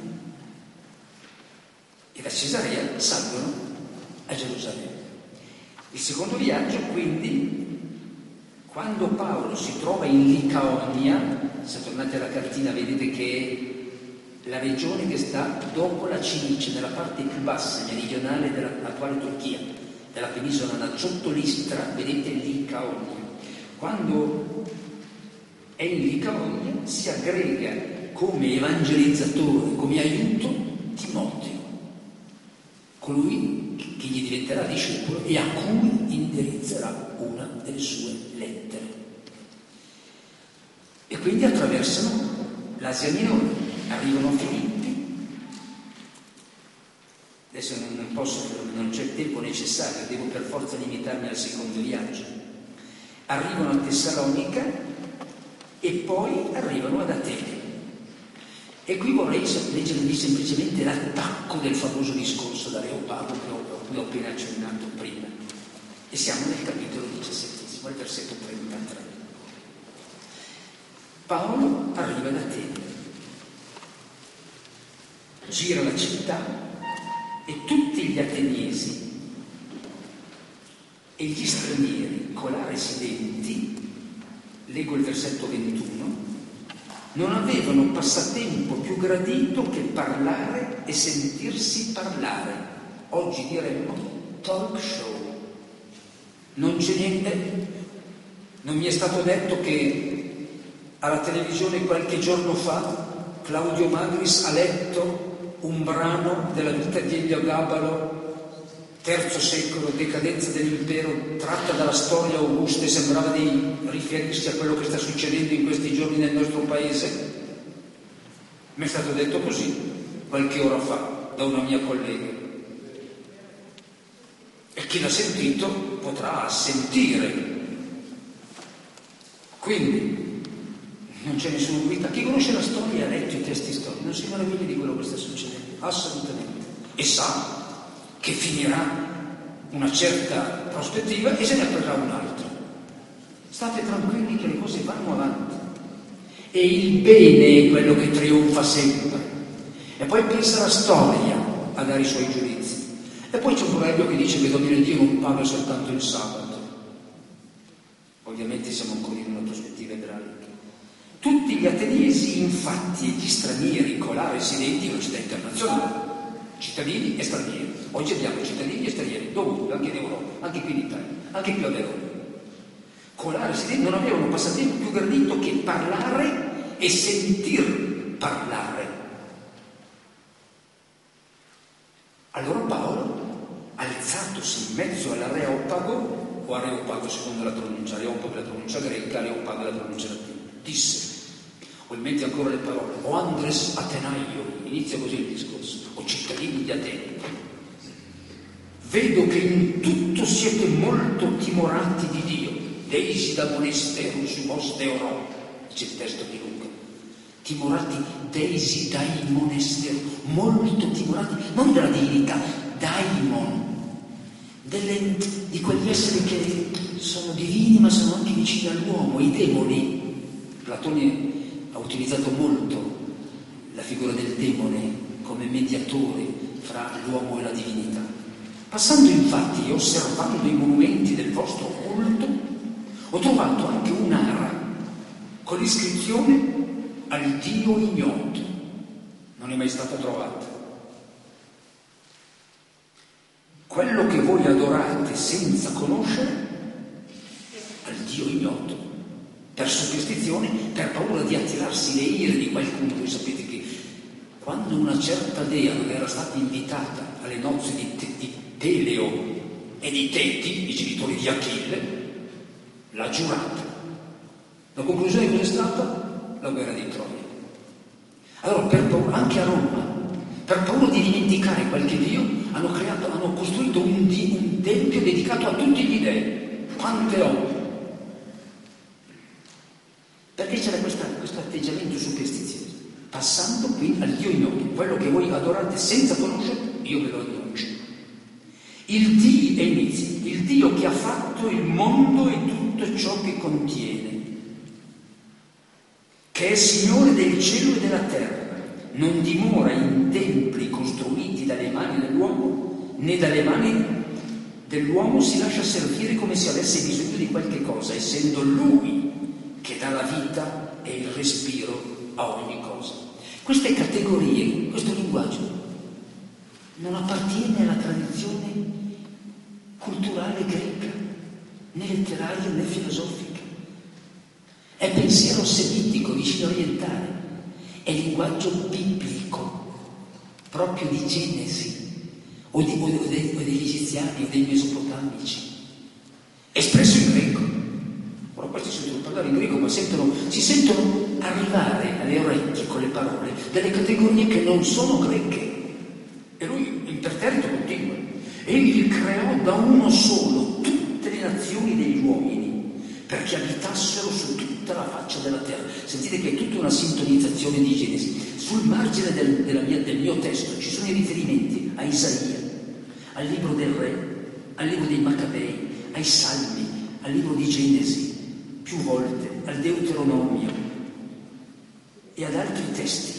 E da Cesarea salgono a Gerusalemme. Il secondo viaggio, quindi, quando Paolo si trova in Licaonia, se tornate alla cartina vedete che è la regione che sta dopo la Cilicia, nella parte più bassa, meridionale dell'attuale Turchia, della penisola, sotto l'Istra, vedete Licaonia. Quando è in Licaonia si aggrega come evangelizzatore, come aiuto, Timoteo, colui che gli diventerà discepolo e a cui indirizzerà una delle sue lettere. E quindi attraversano l'Asia Minore, arrivano a Filippi. Adesso non c'è il tempo necessario, devo per forza limitarmi al secondo viaggio. Arrivano a Tessalonica e poi arrivano ad Atene. E qui vorrei leggervi semplicemente l'attacco del famoso discorso d'Areopago a cui ho appena accennato prima. E siamo nel capitolo 17, al versetto 33. Paolo arriva ad Atene, gira la città e tutti gli ateniesi e gli stranieri, colà residenti, leggo il versetto 21, non avevano passatempo più gradito che parlare e sentirsi parlare. Oggi diremmo talk show. Non c'è niente. Non mi è stato detto che alla televisione qualche giorno fa Claudio Magris ha letto un brano della vita di Eliogabalo, III secolo, decadenza dell'impero, tratta dalla storia augusta, e sembrava di riferirsi a quello che sta succedendo in questi giorni nel nostro paese? Mi è stato detto così qualche ora fa da una mia collega. E chi l'ha sentito potrà sentire. Quindi non c'è nessuna novità. Chi conosce la storia e ha letto i testi storici non si meraviglia di quello che sta succedendo, assolutamente. E sa che finirà una certa prospettiva e se ne aprirà un'altra. State tranquilli che le cose vanno avanti e il bene è quello che trionfa sempre. E poi pensa la storia a dare i suoi giudizi. E poi c'è un proverbio che dice che domina Dio non paga soltanto il sabato. Ovviamente siamo ancora in una prospettiva ebraica. Tutti gli ateniesi, infatti, e gli stranieri colà residenti in una città internazionale, cittadini e stranieri. Oggi abbiamo cittadini e stranieri dovunque, anche in Europa, anche qui in Italia, anche qui a Verona. Colà residenti non avevano passatempo più gradito che parlare e sentir parlare. Allora Paolo, alzatosi in mezzo all'Areopago, o Areopago secondo la pronuncia, Areopago è la pronuncia greca, Areopago è la pronuncia latina, disse, ho in mente ancora le parole, o Andres Atenaio, inizia così il discorso, o cittadini di Atene, vedo che in tutto siete molto timorati di Dio, deisida monesterus vos deoro, dice il testo di Luca, timorati deisidai monesterus, molto timorati, non della divinità, daimon, di quegli esseri che sono divini ma sono anche vicini all'uomo, i demoni. Platone ha utilizzato molto la figura del demone come mediatore fra l'uomo e la divinità. Passando infatti e osservando i monumenti del vostro culto, ho trovato anche un'ara con l'iscrizione al Dio ignoto. Non è mai stata trovata. Quello che voi adorate senza conoscere al Dio ignoto, per superstizione, per paura di attirarsi le ire di qualcuno. Voi sapete che quando una certa dea non era stata invitata alle nozze di Peleo e di Teti, i genitori di Achille, l'ha giurata. La conclusione cos'è stata? La guerra di Troia. Allora, per paura, anche a Roma, per paura di dimenticare qualche dio, hanno costruito un tempio dedicato a tutti gli dei. Quante opere! Perché c'è quello che voi adorate senza conoscere, io ve lo annuncio. Il Dio, e inizia, il Dio che ha fatto il mondo e tutto ciò che contiene, che è Signore del cielo e della terra, non dimora in templi costruiti dalle mani dell'uomo, né dalle mani dell'uomo si lascia servire come se avesse bisogno di qualche cosa, essendo Lui che dà la vita e il respiro a ogni cosa. Queste categorie, questo linguaggio non appartiene alla tradizione culturale greca, né letteraria né filosofica. È pensiero semitico, vicino orientale, è linguaggio biblico, proprio di Genesi, o degli egiziani o dei mesopotamici, espresso in greco. Ora questi sentono parlare in greco, ma si sentono arrivare alle orecchie con le parole delle categorie che non sono greche. E lui imperterrito continua. Egli creò da uno solo tutte le nazioni degli uomini perché abitassero su tutta la faccia della terra. Sentite che è tutta una sintonizzazione di Genesi. Sul margine del mio testo ci sono i riferimenti a Isaia, al libro del Re, al libro dei Maccabei, ai Salmi, al libro di Genesi, più volte, al Deuteronomio e ad altri testi.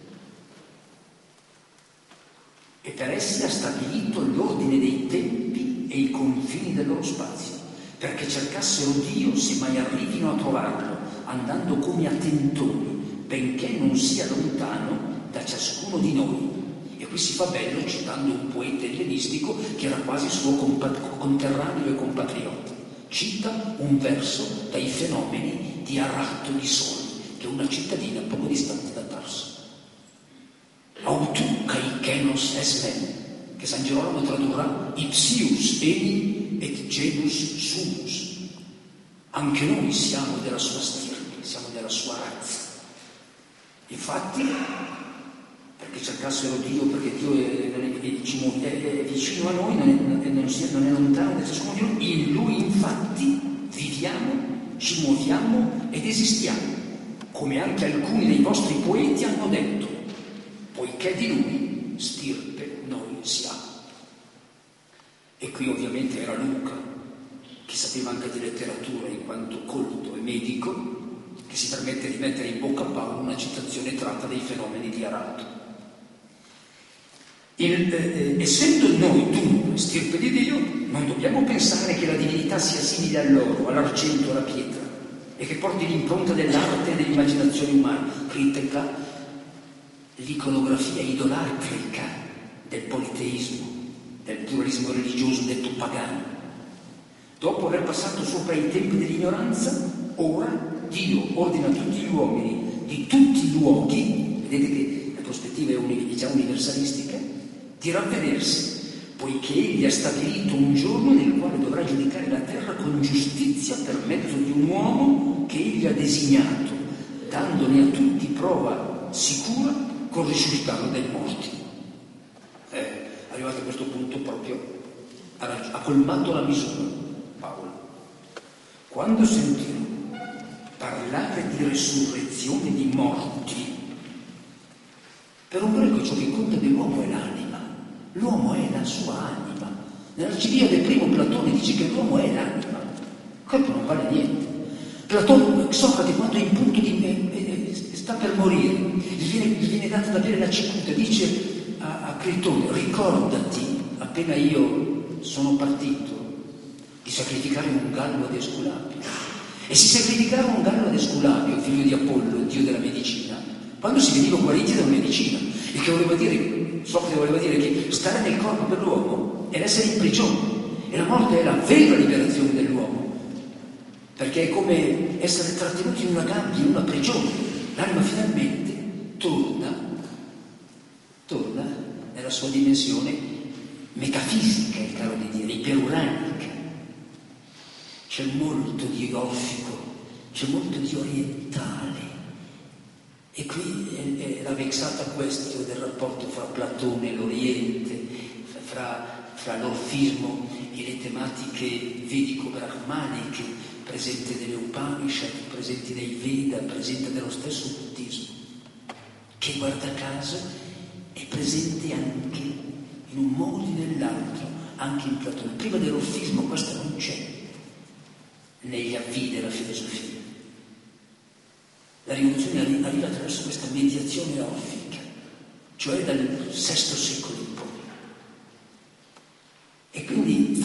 E per essi ha stabilito l'ordine dei tempi e i confini del loro spazio, perché cercassero Dio se mai arrivino a trovarlo, andando come a tentoni, benché non sia lontano da ciascuno di noi. E qui si fa bello citando un poeta ellenistico che era quasi suo conterraneo e compatriota. Cita un verso dai fenomeni di Arato di Soli, che è una cittadina poco distante da Tarso. Autu kai kenos esmen, che San Gerolamo tradurrà ipsius eni et genus sumus. Anche noi siamo della sua stirpe, siamo della sua razza. Infatti, perché cercassero Dio, perché Dio è vicino a noi, non è lontano da ciascuno di noi, in Lui infatti viviamo, ci muoviamo ed esistiamo, come anche alcuni dei vostri poeti hanno detto, poiché di Lui stirpe noi siamo. E qui ovviamente era Luca, che sapeva anche di letteratura in quanto colto e medico, che si permette di mettere in bocca a Paolo una citazione tratta dai fenomeni di Arato. Essendo noi dunque stirpe di Dio, non dobbiamo pensare che la divinità sia simile all'oro, all'argento, alla pietra, e che porti l'impronta dell'arte e dell'immaginazione umana. Critica l'iconografia idolatrica del politeismo, del pluralismo religioso detto pagano. Dopo aver passato sopra i tempi dell'ignoranza, ora Dio ordina a tutti gli uomini di tutti i luoghi, vedete che la prospettiva è già universalistica, di ravvedersi, poiché Egli ha stabilito un giorno nel quale dovrà giudicare la terra con giustizia per mezzo di un uomo che Egli ha designato, dandone a tutti prova sicura col risuscitare dai morti. Arrivato a questo punto proprio ha colmato la misura Paolo. Quando sentirò parlare di resurrezione di morti, per un greco ciò che conta dell'uomo è l'anima. L'uomo è la sua anima. Nell'Alcibiade primo Platone dice che l'uomo è l'anima. Il corpo non vale niente. Socrate quando è in punto sta per morire, gli viene data da bere la cicuta, dice a Critone, ricordati, appena io sono partito, di sacrificare un gallo ad Esculapio. E si sacrificava un gallo ad Esculapio, figlio di Apollo, dio della medicina, quando si veniva guariti dalla medicina. Il che voleva dire, Socrate voleva dire che stare nel corpo per l'uomo è essere in prigione, e la morte è la vera liberazione dell'uomo, perché è come essere trattenuti in una gabbia, in una prigione. L'anima finalmente torna nella sua dimensione metafisica, è caro di dire, iperuranica. C'è molto di orfico, c'è molto di orientale. E qui è la vexata questione del rapporto fra Platone e l'Oriente, fra l'orfismo e le tematiche vedico-brahmaniche, presenti nelle Upanishad, presenti nei Veda, presenti nello stesso buddismo, che guarda caso è presente anche in un modo o nell'altro, anche in Platone. Prima dell'orfismo questo non c'è negli avvii della filosofia. La rivoluzione arriva attraverso questa mediazione orfica, cioè dal VI secolo in poi. E quindi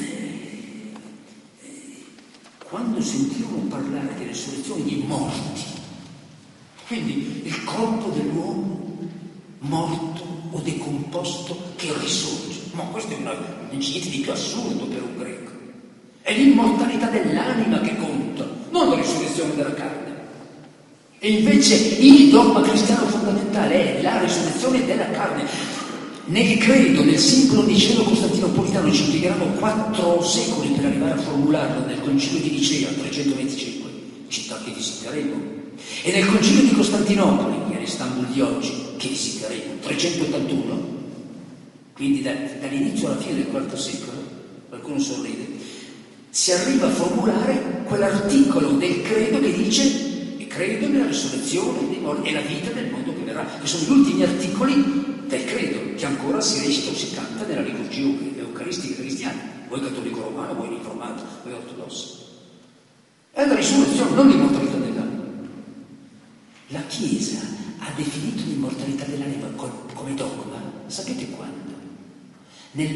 quando sentiamo parlare di resurrezione di morti, quindi il corpo dell'uomo morto o decomposto che risorge, ma questo è non c'è niente di più assurdo per un greco. È l'immortalità dell'anima che conta, non la risurrezione della carne. E invece il dogma cristiano fondamentale è la risurrezione della carne. Nel credo, nel simbolo niceno costantinopolitano, ci impiegheranno 4 secoli per arrivare a formularlo nel concilio di Nicea, 325, città che visiteremo, e nel concilio di Costantinopoli, che è l'Istanbul di oggi, che visiteremo, 381, quindi dall'inizio alla fine del IV secolo, qualcuno sorride, si arriva a formulare quell'articolo del credo che dice credo nella risurrezione dei morti e la vita del mondo che verrà, che sono gli ultimi articoli del credo, che ancora si recita o si canta nella liturgia eucaristica cristiana, voi cattolico romano, voi riformato, voi ortodossi. È la risurrezione, non l'immortalità dell'anima. La Chiesa ha definito l'immortalità dell'anima come dogma, sapete quando? Nel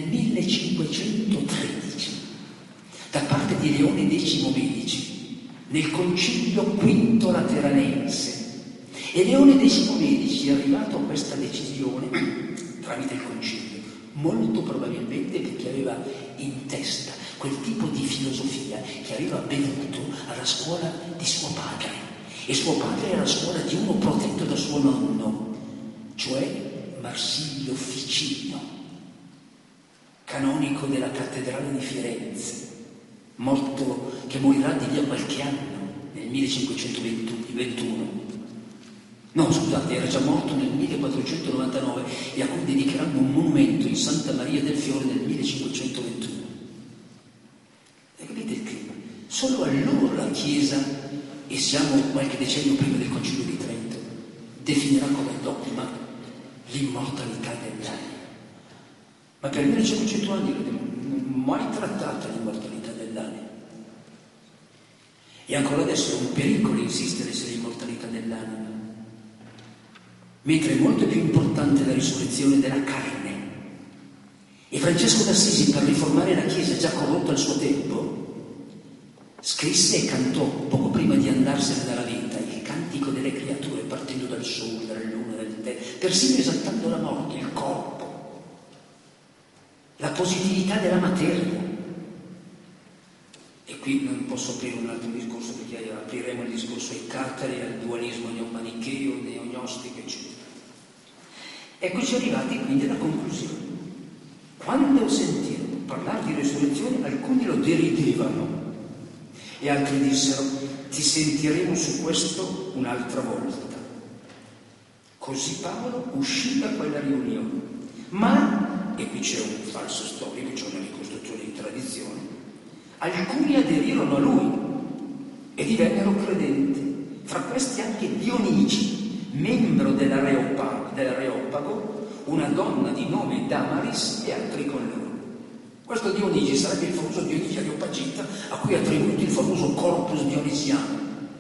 1513, da parte di Leone X Medici, nel Concilio V Lateranense. E Leone X Medici è arrivato a questa decisione tramite il Concilio, molto probabilmente perché aveva in testa quel tipo di filosofia che aveva bevuto alla scuola di suo padre. E suo padre era la scuola di uno protetto da suo nonno, cioè Marsilio Ficino, canonico della cattedrale di Firenze, che morirà di lì a qualche anno, nel 1521. No, scusate, era già morto nel 1499 e a cui dedicheranno un monumento in Santa Maria del Fiore nel 1521. E capite il clima? Solo allora la Chiesa, e siamo qualche decennio prima del Concilio di Trento, definirà come dogma l'immortalità dell'anima. Ma per 1500 anni non è mai trattata l'immortalità dell'anima. E ancora adesso è un pericolo insistere sull'immortalità dell'anima, mentre è molto più importante la risurrezione della carne. E Francesco d'Assisi, per riformare la Chiesa già corrotta al suo tempo, scrisse e cantò, poco prima di andarsene dalla vita, il cantico delle creature, partendo dal sole, dalla luna, dal tè, persino esaltando la morte, il corpo, la positività della materia. E qui non posso aprire un altro discorso, perché apriremo il discorso ai catari, al dualismo neomanicheo, neognostico, eccetera. Eccoci arrivati quindi alla conclusione. Quando sentirono parlare di risurrezione, alcuni lo deridevano e altri dissero: ti sentiremo su questo un'altra volta. Così Paolo uscì da quella riunione, ma, e qui c'è un falso storico, c'è una ricostruzione di tradizione, alcuni aderirono a lui e divennero credenti, fra questi anche Dionigi, membro dell'Areopago, una donna di nome Damaris e altri con loro. Questo Dionigi sarebbe il famoso Dionigi Areopagita, a cui è attribuito il famoso Corpus Dionisiano,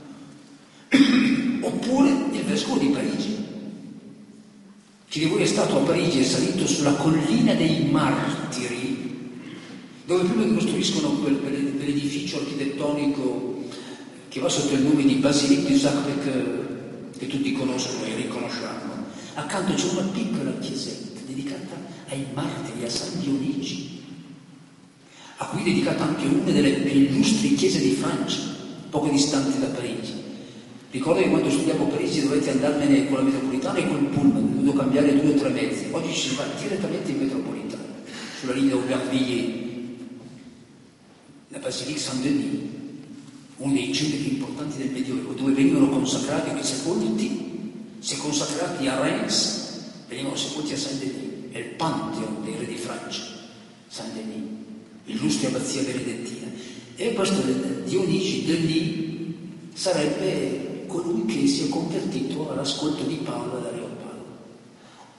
oppure il vescovo di Parigi. Chi di voi è stato a Parigi è salito sulla collina dei Martiri, dove prima che costruiscono quell'edificio architettonico che va sotto il nome di Basilique du Sacré-Cœur, che tutti conoscono e riconosciamo, accanto c'è una piccola chiesetta dedicata ai martiri, a San Dionigi, a cui è dedicata anche una delle più illustri chiese di Francia, poco distante da Parigi. Ricordo che quando studiavo a Parigi dovete andarmene con la metropolitana e col pullman, ho dovuto cambiare 2 o 3 mezzi. Oggi ci si va direttamente in metropolitana, sulla linea Aubervilliers, la Basilique Saint-Denis, uno dei centri più importanti del Medioevo, dove venivano consacrati i sepolti, se consacrati a Reims, venivano sepolti a Saint-Denis, è il Pantheon dei re di Francia, Saint-Denis, illustre abbazia benedettina. E questo Dionigi Denis sarebbe colui che si è convertito all'ascolto di Paolo d'Areopago.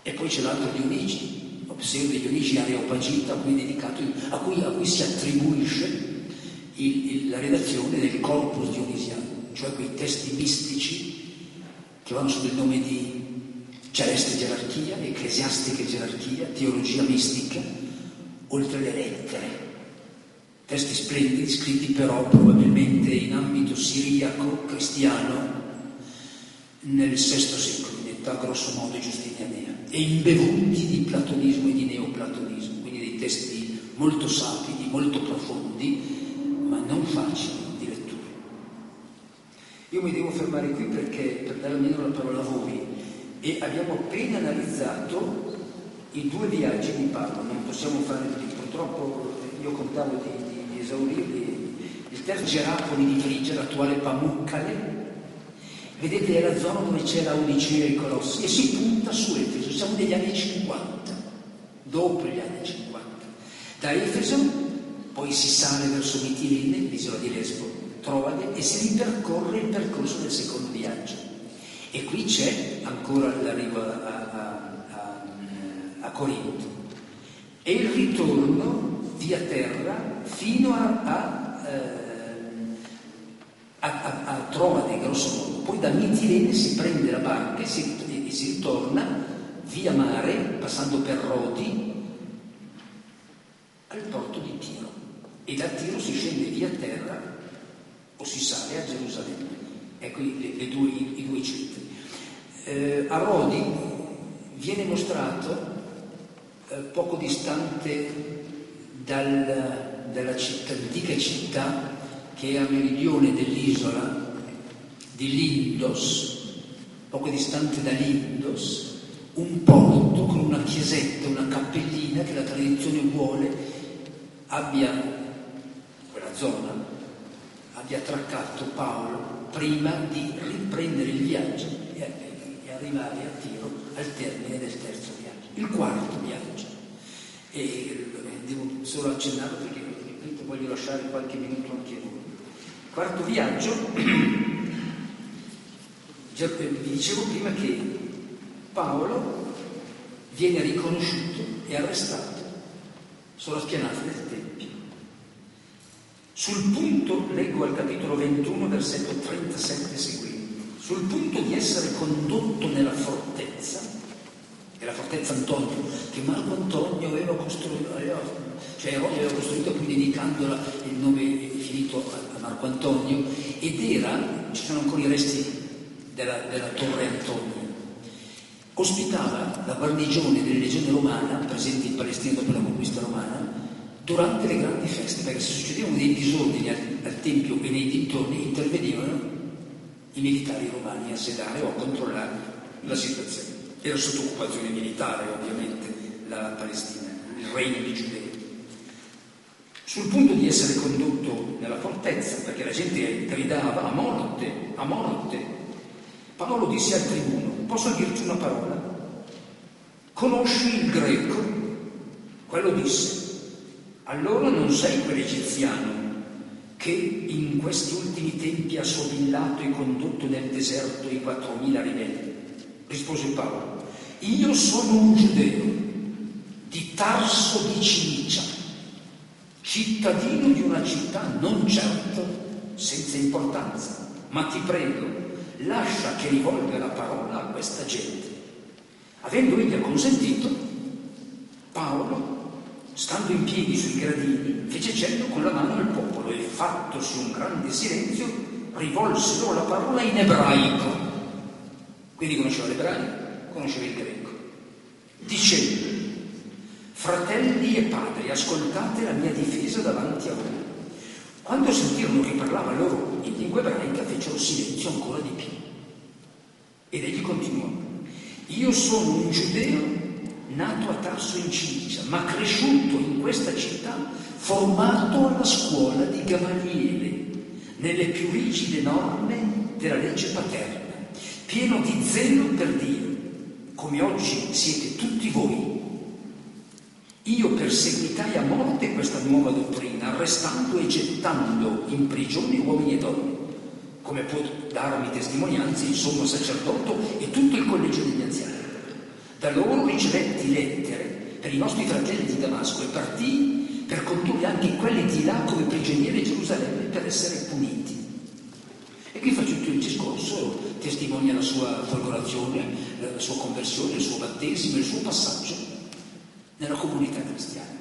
E poi c'è l'altro Dionigi, Pseudo Dionigi Areopagita, a cui si attribuisce la redazione del corpus dionisiano, cioè quei testi mistici che vanno sotto il nome di celeste gerarchia, ecclesiastica gerarchia, teologia mistica, oltre le lettere. Testi splendidi, scritti però probabilmente in ambito siriaco, cristiano, nel VI secolo, in età grosso modo giustinianea, e imbevuti di platonismo e di neoplatonismo, quindi dei testi molto sapidi, molto profondi, ma non facili di lettura. Io mi devo fermare qui per dare almeno la parola a voi, e abbiamo appena analizzato i 2 viaggi di Paolo, non possiamo fare più, purtroppo io contavo di esaurirli. Il terzo Gerapoli di Frigia, l'attuale Pamukkale, vedete, è la zona dove c'è la Odissea e i Colossi, e si punta su Efeso. Siamo negli anni 50, dopo gli anni 50. Da Efeso poi si sale verso Mitilene, l'isola di Lesbo, Troade, e si ripercorre il percorso del secondo viaggio. E qui c'è ancora l'arrivo a Corinto e il ritorno via terra fino a Troade, grosso modo. Poi da Mitilene si prende la barca e si ritorna via mare, passando per Rodi, al porto di Tiro. E da Tiro si scende via terra o si sale a Gerusalemme. Ecco i due centri. A Rodi viene mostrato poco distante dalla antica città che è a meridione dell'isola di Lindos, poco distante da Lindos, un porto con una chiesetta, una cappellina che la tradizione vuole quella zona abbia attraccato Paolo prima di riprendere il viaggio e arrivare a Tiro al termine del terzo viaggio, il quarto viaggio. E devo solo accennarlo perché voglio lasciare qualche minuto anche a voi. Quarto viaggio, vi dicevo prima che Paolo viene riconosciuto e arrestato sulla spianata del Tempio. Sul punto, leggo al capitolo 21, versetto 37 seguenti, sul punto di essere condotto nella fortezza, è la fortezza Antonio, che Marco Antonio aveva costruito, Erode aveva costruito, poi dedicandola il nome finito a Marco Antonio, ed ci sono ancora i resti della torre Antonia. Ospitava la guarnigione delle legioni romana presenti in Palestina dopo la conquista romana durante le grandi feste, perché se succedevano dei disordini al Tempio e nei dintorni intervenivano i militari romani a sedare o a controllare la situazione. Era sotto occupazione militare, ovviamente, la Palestina, il regno di Giudea. Sul punto di essere condotto nella fortezza, perché la gente gridava a morte, a morte, Paolo disse al tribuno: posso dirti una parola? Conosci il greco? Quello disse: allora non sei quell'egiziano che in questi ultimi tempi ha sovillato e condotto nel deserto i 4.000 ribelli. Rispose Paolo: io sono un giudeo di Tarso di Cilicia, cittadino di una città non certo senza importanza, ma ti prego, lascia che rivolga la parola a questa gente. Avendo egli acconsentito, Paolo, stando in piedi sui gradini, fece cenno con la mano al popolo e, fattosi un grande silenzio, rivolse loro la parola in ebraico. Quindi conosceva l'ebraico, conosceva il greco, dicendo: fratelli e padri, ascoltate la mia difesa davanti a voi. Quando sentirono che parlava loro in lingua ebraica, fecero silenzio ancora di più. Ed egli continuò: io sono un giudeo nato a Tarso in Cilicia, ma cresciuto in questa città, formato alla scuola di Gamaliele, nelle più rigide norme della legge paterna, pieno di zelo per Dio, come oggi siete tutti voi. Io perseguitai a morte questa nuova dottrina, arrestando e gettando in prigione uomini e donne, come può darmi testimonianza il sommo sacerdote e tutto il collegio degli anziani. Da loro ricevetti lettere per i nostri fratelli di Damasco e partii per condurre anche quelli di là come prigionieri a Gerusalemme per essere puniti. E qui fa tutto il discorso, testimonia la sua folgorazione, la sua conversione, il suo battesimo, il suo passaggio nella comunità cristiana.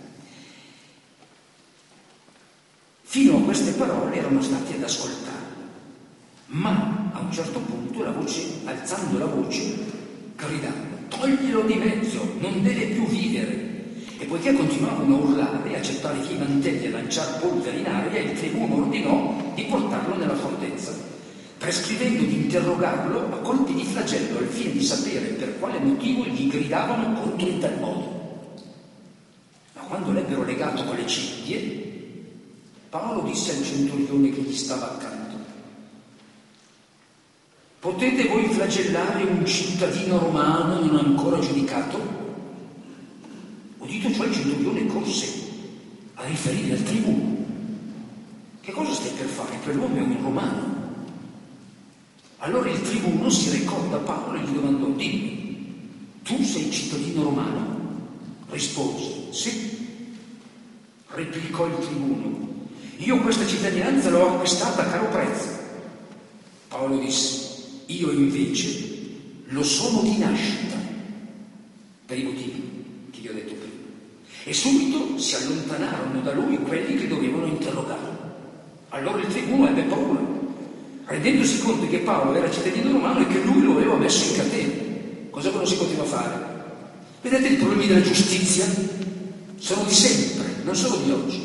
Fino a queste parole erano stati ad ascoltare, ma a un certo punto la voce, alzando la voce, gridando: toglielo di mezzo, non deve più vivere. E poiché continuavano a urlare, a gettare i mantelli e a lanciare polvere in aria, il tribuno ordinò di portarlo nella fortezza, prescrivendo di interrogarlo a colpi di flagello al fine di sapere per quale motivo gli gridavano contro in tal modo. Ma quando l'ebbero legato con le cinghie, Paolo disse al centurione che gli stava accanto: potete voi flagellare un cittadino romano non ancora giudicato? Udito ciò, il centurione corse a riferire al tribuno: che cosa stai per fare? Quell'uomo è un romano. Allora il tribuno si recò da Paolo e gli domandò: dimmi, tu sei cittadino romano? Rispose: sì. Replicò il tribuno: io questa cittadinanza l'ho acquistata a caro prezzo. Paolo disse: io invece lo sono di nascita, per i motivi che vi ho detto prima. E subito si allontanarono da lui quelli che dovevano interrogarlo. Allora il tribuno ebbe paura, rendendosi conto che Paolo era cittadino romano e che lui lo aveva messo in catene. Cosa che non si poteva fare? Vedete, i problemi della giustizia sono di sempre, non solo di oggi.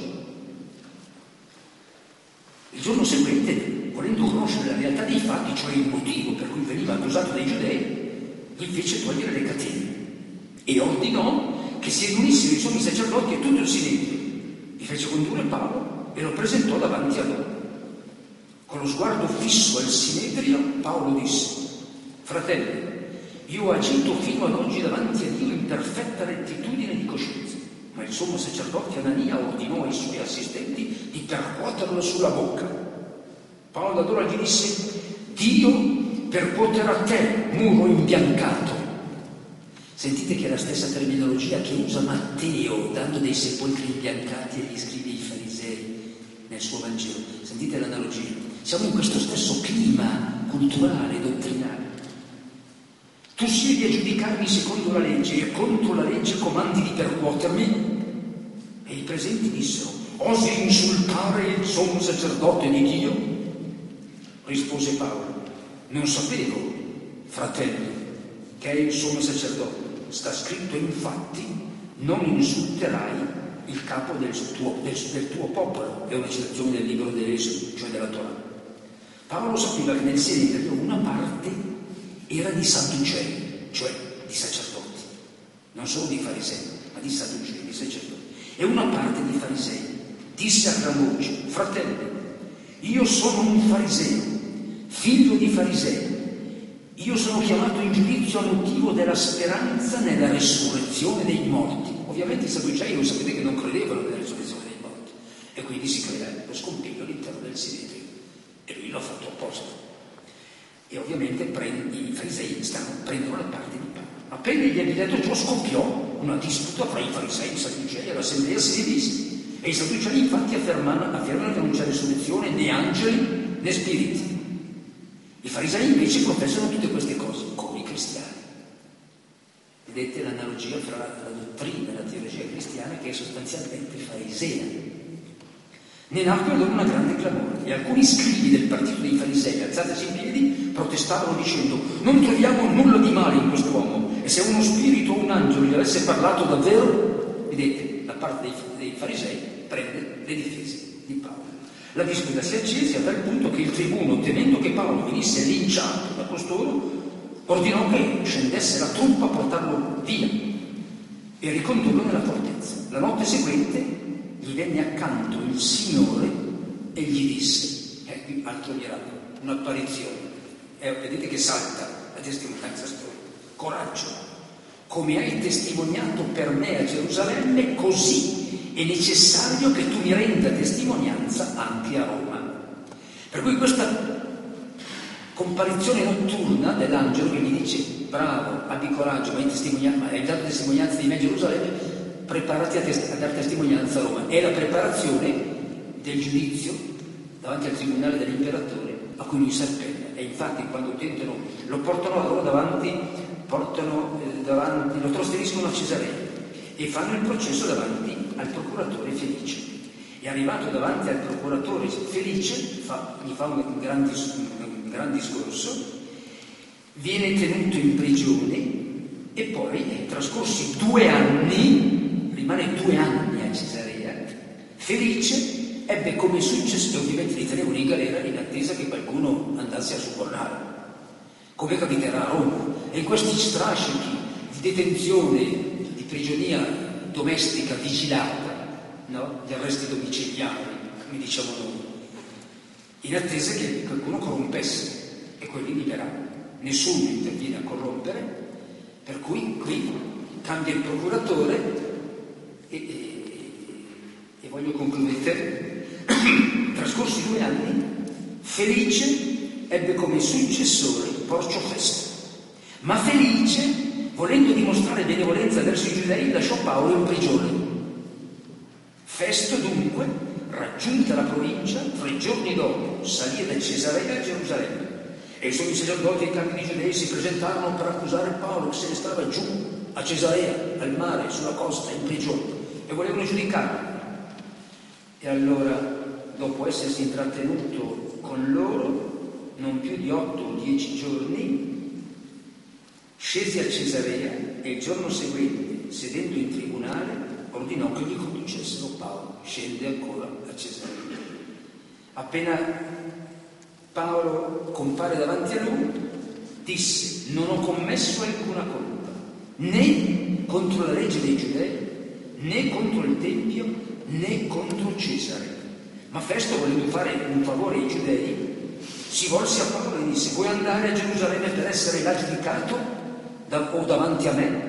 Il giorno seguente, volendo conoscere la realtà dei fatti, cioè il motivo per cui veniva accusato dai giudei, gli fece togliere le catene e ordinò che si riunissero i sommi sacerdoti e tutto il sinedrio. Gli fece condurre Paolo e lo presentò davanti a loro. Con lo sguardo fisso al sinedrio, Paolo disse: fratelli, io ho agito fino ad oggi davanti a Dio in perfetta rettitudine di coscienza. Ma il sommo sacerdote Anania ordinò ai suoi assistenti di percuoterlo sulla bocca. Paolo allora gli disse: Dio percuoterà te, muro imbiancato. Sentite che è la stessa terminologia che usa Matteo, dando dei sepolcri imbiancati agli scribi e ai farisei nel suo Vangelo. Sentite l'analogia. Siamo in questo stesso clima culturale, dottrinale. Tu siedi a giudicarmi secondo la legge e contro la legge comandi di percuotermi? E i presenti dissero: osi insultare il sommo sacerdote di Dio? Rispose Paolo: non sapevo, fratelli, che è il sommo sacerdote. Sta scritto infatti: non insulterai il capo del tuo popolo. È una citazione del libro dell'Esodo, cioè della Torah. Paolo sapeva che nel Sinedrio una parte era di Sadducei, cioè di sacerdoti, non solo di farisei, ma di Sadducei, di sacerdoti, e una parte di farisei. Disse a gran voce: fratelli, io sono un fariseo, figlio di farisei. Io sono chiamato in giudizio a motivo della speranza nella resurrezione dei morti. Ovviamente i Sadducei, lo sapete che non credevano nella resurrezione dei morti, e quindi si crea lo scompiglio all'interno del Sinedrio, e lui l'ha fatto apposta. E ovviamente i farisei prendono la parte di Paolo. Appena gli ebbe detto ciò, scoppiò una disputa fra i farisei e i Sadducei, all'assemblea si divise. E i Sadducei infatti affermano che non c'è resurrezione né angeli né spiriti. I farisei invece professano tutte queste cose, come i cristiani. Vedete l'analogia fra la dottrina e la teologia cristiana, che è sostanzialmente farisea. Ne nacque allora una grande clamore, e alcuni scribi del partito dei farisei, alzatisi in piedi, protestavano dicendo: non troviamo nulla di male in quest'uomo, e se uno spirito o un angelo gli avesse parlato davvero. Vedete, la parte dei farisei prende le difese di Paolo. La disputa si accese a tal punto che il tribuno, temendo che Paolo venisse linciato da costoro, ordinò che scendesse la truppa a portarlo via e ricondurlo nella fortezza. La notte seguente gli venne accanto il Signore e gli disse, qui altro miracolo, un'apparizione, vedete che salta la testimonianza storica: coraggio, come hai testimoniato per me a Gerusalemme, così è necessario che tu mi renda testimonianza anche a Roma. Per cui questa comparizione notturna dell'angelo che gli dice: bravo, abbi coraggio, ma hai dato testimonianza di me a Gerusalemme, preparati a dare testimonianza a Roma. È la preparazione del giudizio davanti al tribunale dell'imperatore a cui lui si appella. E infatti quando tentano, lo portano a Roma davanti, lo trasferiscono a Cesarea e fanno il processo davanti al procuratore Felice. E arrivato davanti al procuratore Felice, gli fa un gran discorso, viene tenuto in prigione e poi, trascorsi 2 anni, rimane 2 anni a Cesarea, Felice ebbe come successo, ovviamente li tenevano in galera in attesa che qualcuno andasse a soccorrere, come capiterà a Roma. E in questi strascichi di detenzione, di prigionia domestica vigilata, no? Gli arresti domiciliari, come diciamo noi, in attesa che qualcuno corrompesse e quelli liberavano. Nessuno interviene a corrompere, per cui qui cambia il procuratore e voglio concludere. Trascorsi 2 anni, Felice ebbe come successore Porcio Festo. Ma Felice, volendo dimostrare benevolenza verso i giudei, lasciò Paolo in prigione. Festo dunque, raggiunta la provincia, 3 giorni dopo salì da Cesarea a Gerusalemme. E i suoi sacerdoti e i capi di giudei si presentarono per accusare Paolo, che se ne stava giù a Cesarea, al mare, sulla costa, in prigione, e volevano giudicarlo. E allora, dopo essersi intrattenuto con loro non più di 8 o 10 giorni, scese a Cesarea e il giorno seguente, sedendo in tribunale, ordinò che gli conducessero Paolo. Scende ancora a Cesarea. Appena Paolo compare davanti a lui, disse: non ho commesso alcuna colpa, né contro la legge dei giudei, né contro il Tempio, né contro Cesare. Ma Festo, volendo fare un favore ai giudei, si volse a Paolo e disse: vuoi andare a Gerusalemme per essere là giudicato o davanti a me?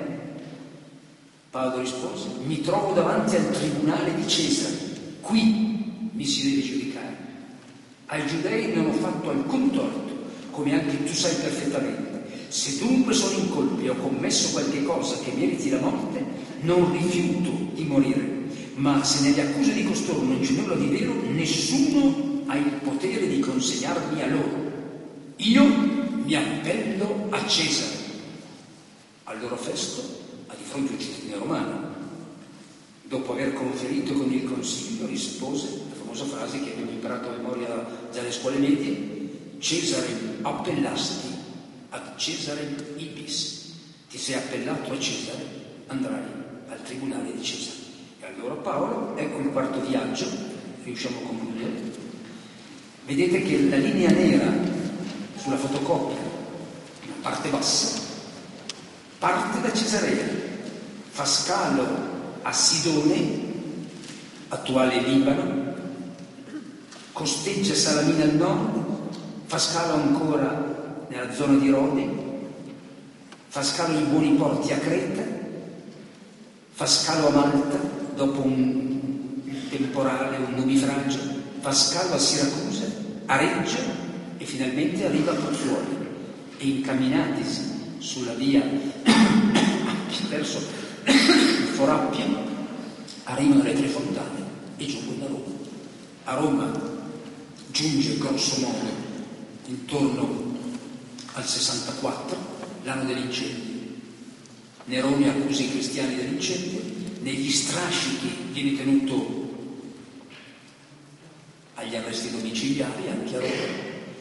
Paolo rispose: mi trovo davanti al tribunale di Cesare, qui mi si deve giudicare. Ai giudei non ho fatto alcun torto, come anche tu sai perfettamente. Se dunque sono in colpa e ho commesso qualche cosa che meriti la morte, non rifiuto di morire. Ma se nelle accuse di costoro non c'è nulla di vero, nessuno ha il potere di consegnarmi a loro. Io mi appello a Cesare. Allora Festo, a di fronte un cittadino romano, dopo aver conferito con il consiglio, rispose la famosa frase che abbiamo imparato a memoria già alle scuole medie: Cesare appellasti ad Cesare ibis. Ti sei appellato a Cesare, andrai al tribunale di Cesare. E allora Paolo, ecco il quarto viaggio, riusciamo a concludere. Vedete che la linea nera sulla fotocopia, la parte bassa, parte da Cesarea, fa scalo a Sidone, attuale Libano, costeggia Salamina al nord, fa scalo ancora nella zona di Rodi, fa scalo in buoni porti a Creta, fa scalo a Malta dopo un temporale, un nubifragio, fa scalo a Siracusa, a Reggio e finalmente arriva a Pozzuoli. E incamminatisi sulla via verso Forappia arrivano alle Tre Fontane e giungono a Roma. A Roma giunge grosso modo intorno al 64, l'anno dell'incendio. Nerone accusa i cristiani dell'incendio, negli strascichi viene tenuto agli arresti domiciliari anche a Roma.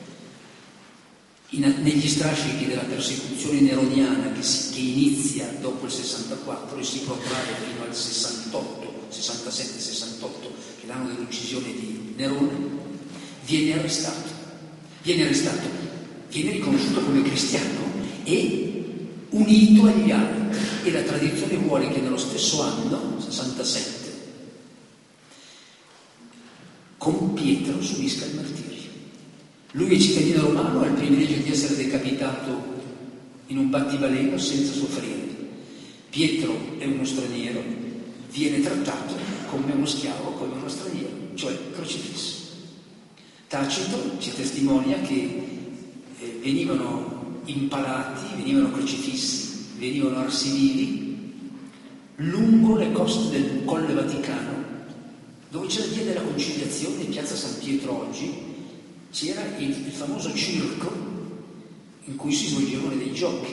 Negli strascichi della persecuzione neroniana che inizia dopo il 64 e si protrae fino al 68, 67-68, che è l'anno dell'uccisione di Nerone, viene arrestato, viene riconosciuto come cristiano e unito agli altri. E la tradizione vuole che nello stesso anno, 67, con Pietro subisca il martirio. Lui è cittadino romano, ha il privilegio di essere decapitato in un battibaleno senza soffrire. Pietro è uno straniero, viene trattato come uno schiavo, come uno straniero, cioè crocifisso. Tacito ci testimonia che venivano impalati, venivano crocifissi, venivano arsi vivi lungo le coste del Colle Vaticano, dove c'è la via della Conciliazione, in piazza San Pietro oggi, c'era il famoso circo in cui si svolgevano dei giochi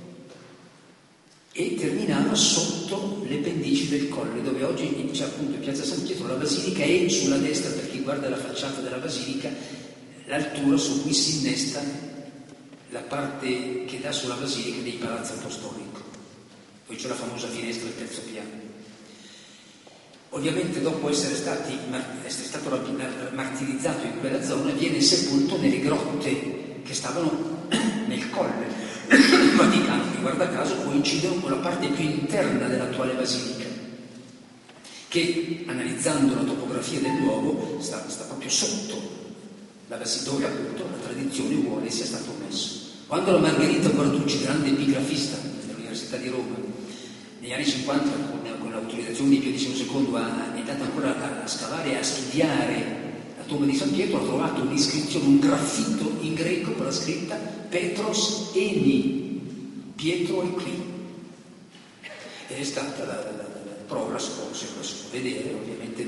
e terminava sotto le pendici del colle, dove oggi c'è appunto in piazza San Pietro la basilica e sulla destra, per chi guarda la facciata della basilica, l'altura su cui si innesta la parte che dà sulla basilica dei Palazzo Apostolico. Poi c'è la famosa finestra del terzo piano. Ovviamente dopo essere stato martirizzato in quella zona, viene sepolto nelle grotte che stavano nel colle Vaticano, che guarda caso coincidono con la parte più interna dell'attuale basilica, che analizzando la topografia del luogo sta proprio sotto la basilica, dove appunto la tradizione vuole sia stato messo. Quando la Margherita Guarducci, grande epigrafista dell'Università di Roma, negli anni 50 con l'autorizzazione di Pio XI è andata ancora a scavare e a studiare la tomba di San Pietro, ha trovato un'iscrizione, un graffito in greco con la scritta Petros Eni, Pietro è qui. Ed è stata la prova, si può vedere, ovviamente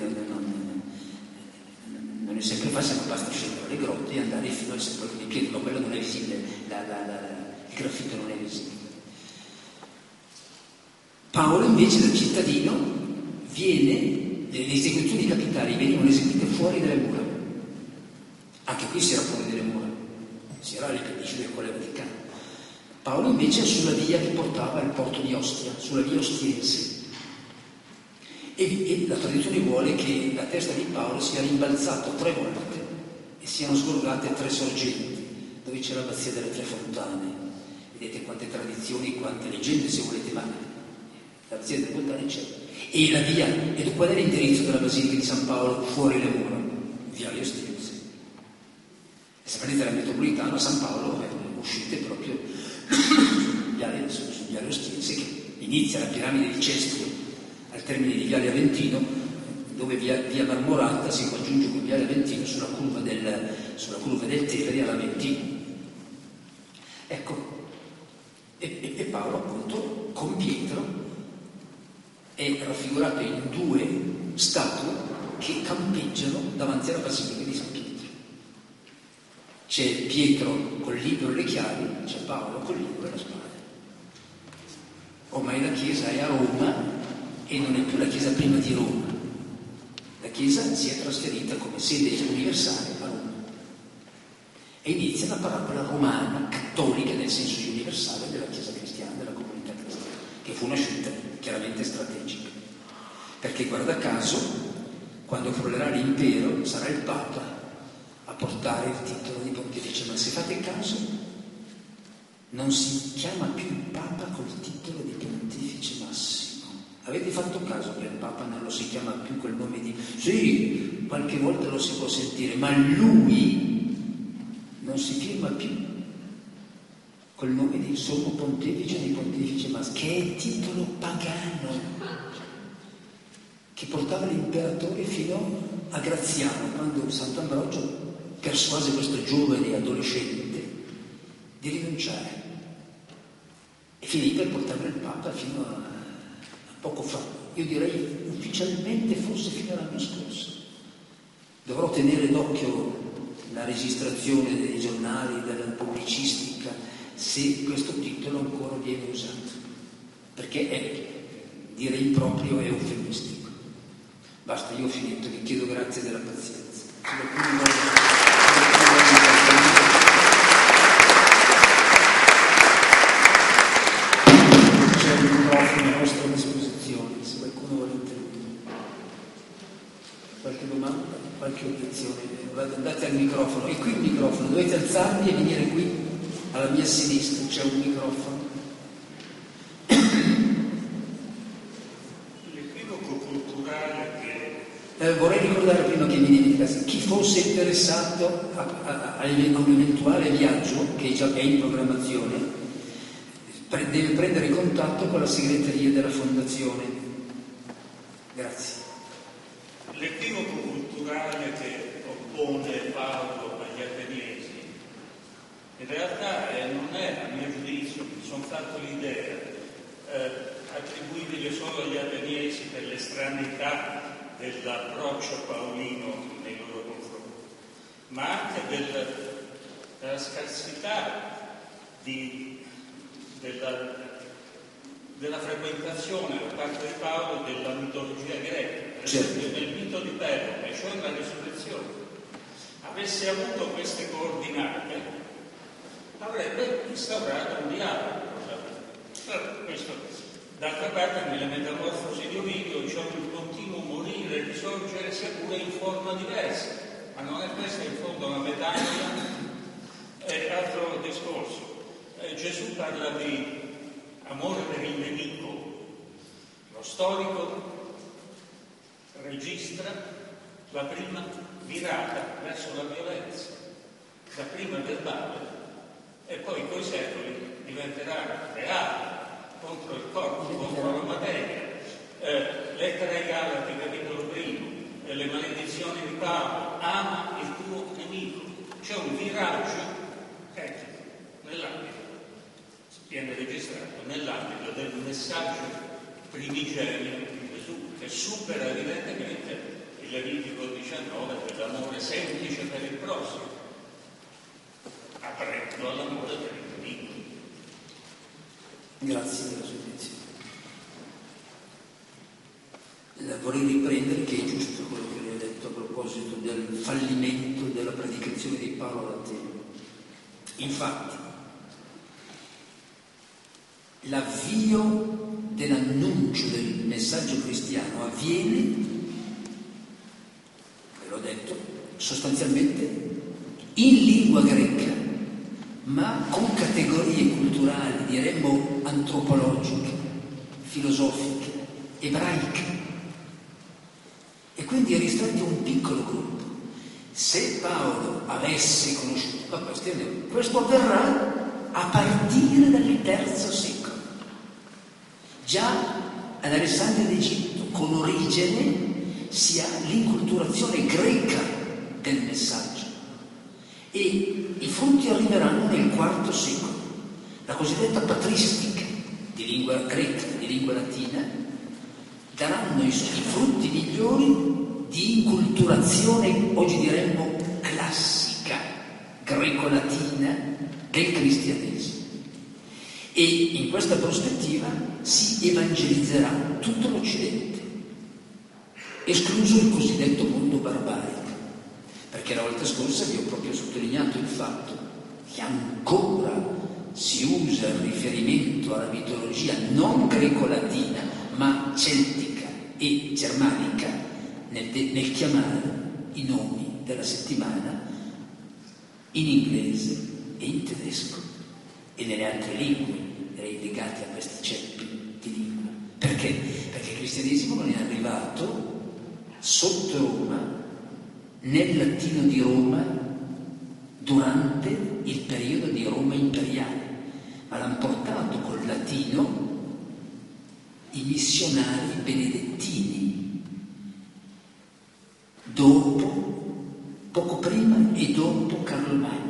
non è sempre facile, ma basta scendere le grotte e andare fino al sepolcro di Pietro, ma quello non è visibile, il graffito non è visibile. Paolo invece da cittadino le esecuzioni capitali venivano eseguite fuori dalle mura. Anche qui si era fuori dalle mura, si era alle pendici del Colle Vaticano. Paolo invece è sulla via che portava al porto di Ostia, sulla via ostiense. E la tradizione vuole che la testa di Paolo sia rimbalzata 3 volte e siano sgorgate 3 sorgenti, dove c'è l'abbazia delle 3 fontane. Vedete quante tradizioni, quante leggende, se volete, ma l'abbazia delle fontane c'è. E la via, e qual è l'indirizzo della Basilica di San Paolo fuori le mura? Viale Ostiense. E se prendete la metropolitana, San Paolo uscite proprio su Viale Ostiense, che inizia la piramide di Cestio al termine di Viale Aventino, dove via Marmorata si congiunge con Viale Aventino sulla curva del Tevere all'Aventino. Ecco, e Paolo appunto con Pietro è raffigurato in 2 statue che campeggiano davanti alla Basilica di San Pietro. C'è Pietro col libro e le chiavi, c'è Paolo col libro e la spada. Ormai la Chiesa è a Roma e non è più la Chiesa prima di Roma. La Chiesa si è trasferita come sede universale a Roma. E inizia la parabola romana, cattolica nel senso universale della Chiesa cristiana, della comunità cristiana, che fu una scelta chiaramente strategica. Perché guarda caso, quando crollerà l'impero, sarà il Papa a portare il titolo di pontefice. Ma se fate caso, non si chiama più il Papa col titolo di pontefice massimo. Avete fatto caso che il Papa non lo si chiama più col nome di... Sì, qualche volta lo si può sentire, ma lui non si firma più col nome di sommo pontefice di pontefice massimo, che è titolo pagano, che portava l'imperatore fino a Graziano, quando Sant'Ambrogio persuase questo giovane adolescente di rinunciare e finì per portarlo il Papa fino a poco fa, io direi ufficialmente forse fino all'anno scorso. Dovrò tenere d'occhio la registrazione dei giornali, della pubblicistica, se questo titolo ancora viene usato, perché è, direi proprio, è eufemistico. Basta, io ho finito, vi chiedo grazie della pazienza. C'è un microfono a vostra disposizione, se qualcuno vuole intervenire. Qualche domanda, qualche obiezione? Andate al microfono, e qui il microfono, dovete alzarvi e venire qui alla mia sinistra, c'è un microfono.
L'equivoco culturale che...
Vorrei ricordare prima che mi dimenticasse, chi fosse interessato a un eventuale viaggio che già è in programmazione deve prendere contatto con la segreteria della fondazione. Grazie.
L'equivoco culturale che oppone Paolo agli ateniesi in realtà non non è, a mio giudizio, mi sono fatto l'idea, attribuibile solo agli ateniesi per l'estraneità dell'approccio paolino nei loro confronti, ma anche della scarsità della frequentazione da parte di Paolo della mitologia greca. Per esempio nel mito di Pericle, cioè la risurrezione, avesse avuto queste coordinate, avrebbe instaurato un dialogo. D'altra parte nelle Metamorfosi di Ovidio c'è un continuo morire e risorgere, sia pure in forma diversa, ma non è questa in fondo una metafora? È altro discorso. Gesù parla di amore per il nemico, lo storico registra la prima virata verso la violenza, dapprima verbale e poi coi secoli diventerà reale, contro il corpo, contro la materia. Lettera ai Galati, capitolo 1, le maledizioni di Paolo, ama il tuo nemico. C'è un viraggio etico nell'ambito, viene registrato nell'ambito del messaggio primigenio di Gesù, che supera evidentemente il Levitico 19 dell'amore semplice per il prossimo, aprendo all'amore per il nemico.
Grazie della sua attenzione. Vorrei riprendere che è giusto quello che lei ha detto a proposito del fallimento della predicazione di Paolo ad Atene. Infatti, l'avvio dell'annuncio del messaggio cristiano avviene, ve l'ho detto, sostanzialmente in lingua greca, ma con categorie culturali, diremmo antropologiche, filosofiche, ebraiche. E quindi è ristretto un piccolo gruppo. Se Paolo avesse conosciuto la questione, questo avverrà a partire dal III secolo. Già ad Alessandria d'Egitto, con origine, si ha l'inculturazione greca del messaggio. E i frutti arriveranno nel IV secolo. La cosiddetta patristica di lingua greca, di lingua latina, daranno i frutti migliori di inculturazione, oggi diremmo classica, greco-latina, del cristianesimo. E in questa prospettiva si evangelizzerà tutto l'Occidente, escluso il cosiddetto mondo barbarico. Perché la volta scorsa vi ho proprio sottolineato il fatto che ancora si usa il riferimento alla mitologia non greco-latina, ma celtica e germanica nel chiamare i nomi della settimana in inglese e in tedesco e nelle altre lingue legate a questi ceppi di lingua. Perché? Perché il cristianesimo non è arrivato sotto Roma, nel latino di Roma, durante il periodo di Roma imperiale, ma l'hanno portato col latino i missionari benedettini, dopo, poco prima e dopo Carlo Magno.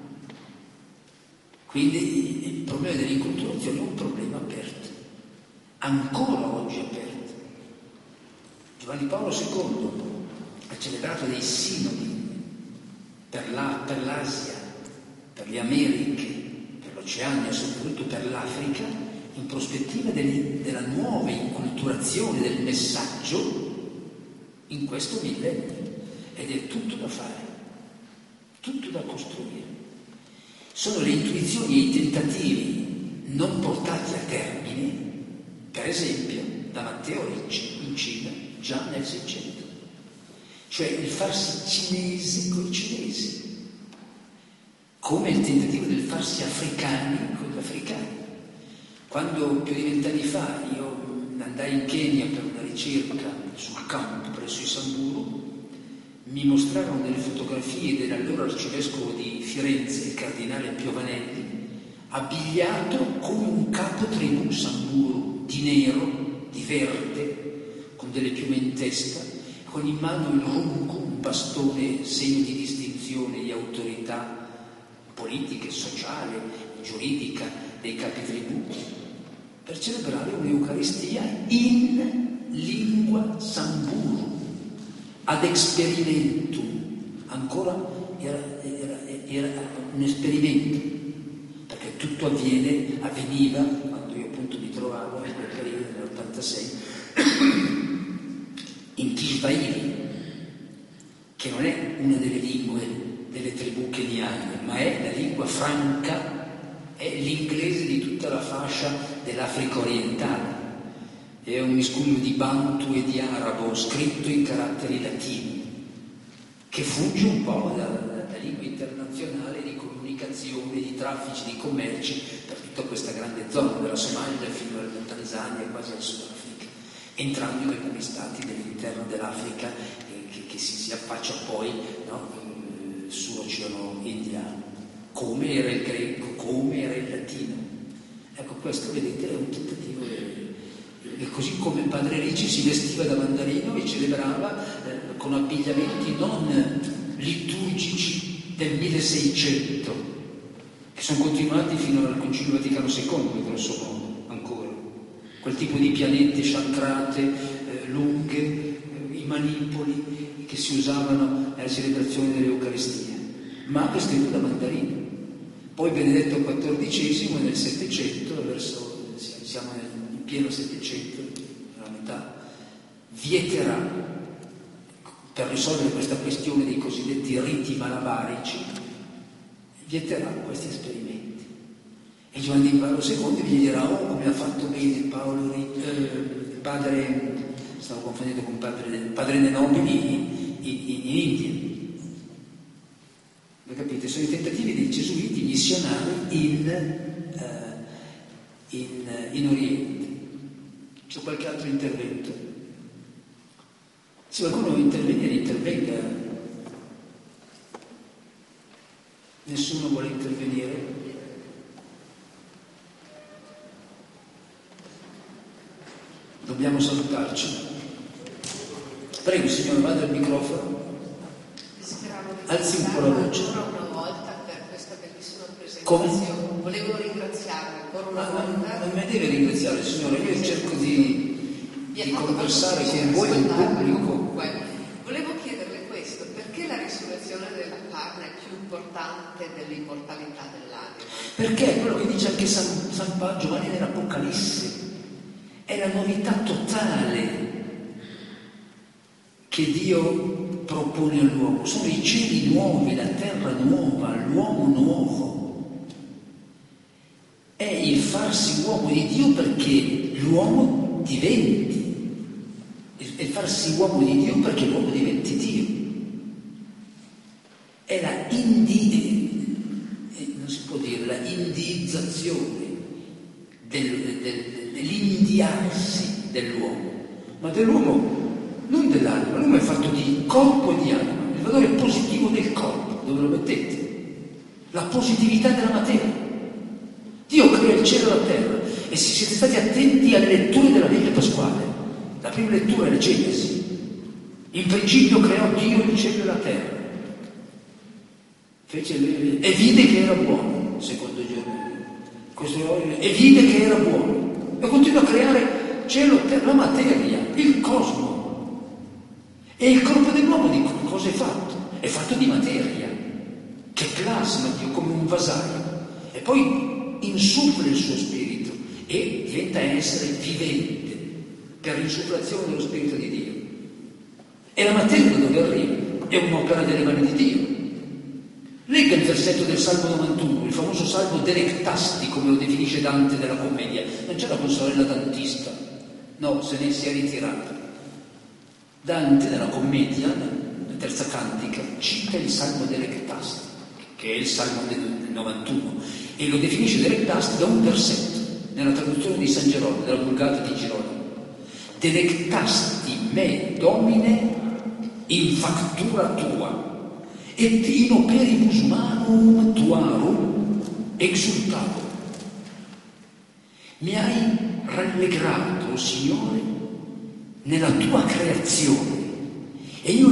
Quindi il problema dell'inculturazione è un problema aperto, ancora oggi aperto. Giovanni Paolo II ha celebrato dei sinodi per l'Asia, per le Americhe, per l'Oceania e soprattutto per l'Africa, in prospettiva della nuova inculturazione del messaggio in questo millennio. Ed è tutto da fare, tutto da costruire. Sono le intuizioni e i tentativi non portati a termine, per esempio, da Matteo Ricci in Cina, già nel Seicento. Cioè il farsi cinesi coi cinesi, come il tentativo del farsi africani con gli africani. Quando più di 20 anni fa io andai in Kenya per una ricerca sul campo presso i Samburu, mi mostrarono delle fotografie dell'allora arcivescovo di Firenze, il cardinale Piovanelli, abbigliato come un capo tribù Samburu, di nero, di verde, con delle piume in testa, con in mano il runco, un bastone segno di distinzione, di autorità politica e sociale, giuridica dei capi tribù, per celebrare un'Eucaristia in lingua samburu, ad experimentum. Ancora era un esperimento, perché tutto avveniva quando io appunto mi trovavo in quel periodo nell'86 in Kishvaili, che non è una delle lingue delle tribù keniane, ma è la lingua franca, è l'inglese di tutta la fascia dell'Africa orientale. È un miscuglio di bantu e di arabo scritto in caratteri latini, che fugge un po' da lingua internazionale di comunicazione, di traffici, di commerci per tutta questa grande zona, dalla Somalia fino alla Tanzania e quasi al Sudafrica, entrando in alcuni stati dell'interno dell'Africa che si affaccia poi, no, sull'Oceano Indiano, come era il greco, come era il latino. Ecco, questo vedete è un tentativo. E così come il padre Ricci si vestiva da mandarino e celebrava con abbigliamenti non liturgici del 1600, che sono continuati fino al Concilio Vaticano II, grosso modo, ancora. Quel tipo di pianeti sciancrate, lunghe, i manipoli che si usavano nella celebrazione dell'Eucaristia, ma vestito da mandarino. Poi Benedetto XIV nel Settecento, siamo in pieno Settecento, nella metà, vieterà, per risolvere questa questione dei cosiddetti riti malabarici, vieterà questi esperimenti. E Giovanni Paolo II gli dirà: oh, come ha fatto bene stavo confondendo con padre dei nobili in India. Voi capite? Sono i tentativi dei gesuiti missionari in Oriente. C'è qualche altro intervento? Se qualcuno vuole intervenire, intervenga. Nessuno vuole intervenire? Dobbiamo salutarci. Prego, signore, vada al microfono. Alzi un po' la voce.
Ancora una volta per questa bellissima presentazione.
Come?
Volevo ringraziarla ancora una volta.
Non mi deve ringraziare, signore, io cerco di conversare con voi in pubblico.
Volevo chiederle questo: perché la risurrezione della carne è più importante dell'immortalità dell'anima?
Perché è quello che dice anche San Giovanni nell'Apocalisse, è la novità totale che Dio propone all'uomo. Sono i cieli nuovi, la terra nuova, l'uomo nuovo. È il farsi uomo di Dio perché l'uomo diventi. È il farsi uomo di Dio perché l'uomo diventi Dio. È la non si può dire, la indiizzazione dell'indiarsi dell'uomo, ma dell'uomo, non dell'anima. L'uomo è fatto di corpo e di anima. Il valore positivo del corpo, dove lo mettete? La positività della materia. Dio crea il cielo e la terra, e se siete stati attenti alle letture della legge pasquale, la prima lettura è la Genesi. In principio creò Dio il cielo e la terra. E vide che era buono, secondo giorno. E vide che era buono. E continua a creare cielo, terra, la materia, il cosmo. E il corpo dell'uomo di cosa è fatto? È fatto di materia, che plasma Dio come un vasaio. E poi insuffla il suo spirito e diventa essere vivente per l'insufflazione dello spirito di Dio. E la materia da dove arriva? È un'opera delle mani di Dio. Legga il versetto del Salmo 91, il famoso Salmo delectasti, come lo definisce Dante della Commedia. Non c'è la consorella dantista, no, se ne si è ritirata. Dante nella Commedia, la terza cantica, cita il Salmo delectasti, che è il Salmo del 91, e lo definisce delectasti da un versetto, nella traduzione di San Gerolamo, della Vulgata di Girolamo. Delectasti me, Domine, in factura tua, et in operibus manum tuarum exultavo. Mi hai rallegrato, Signore, nella tua creazione, e io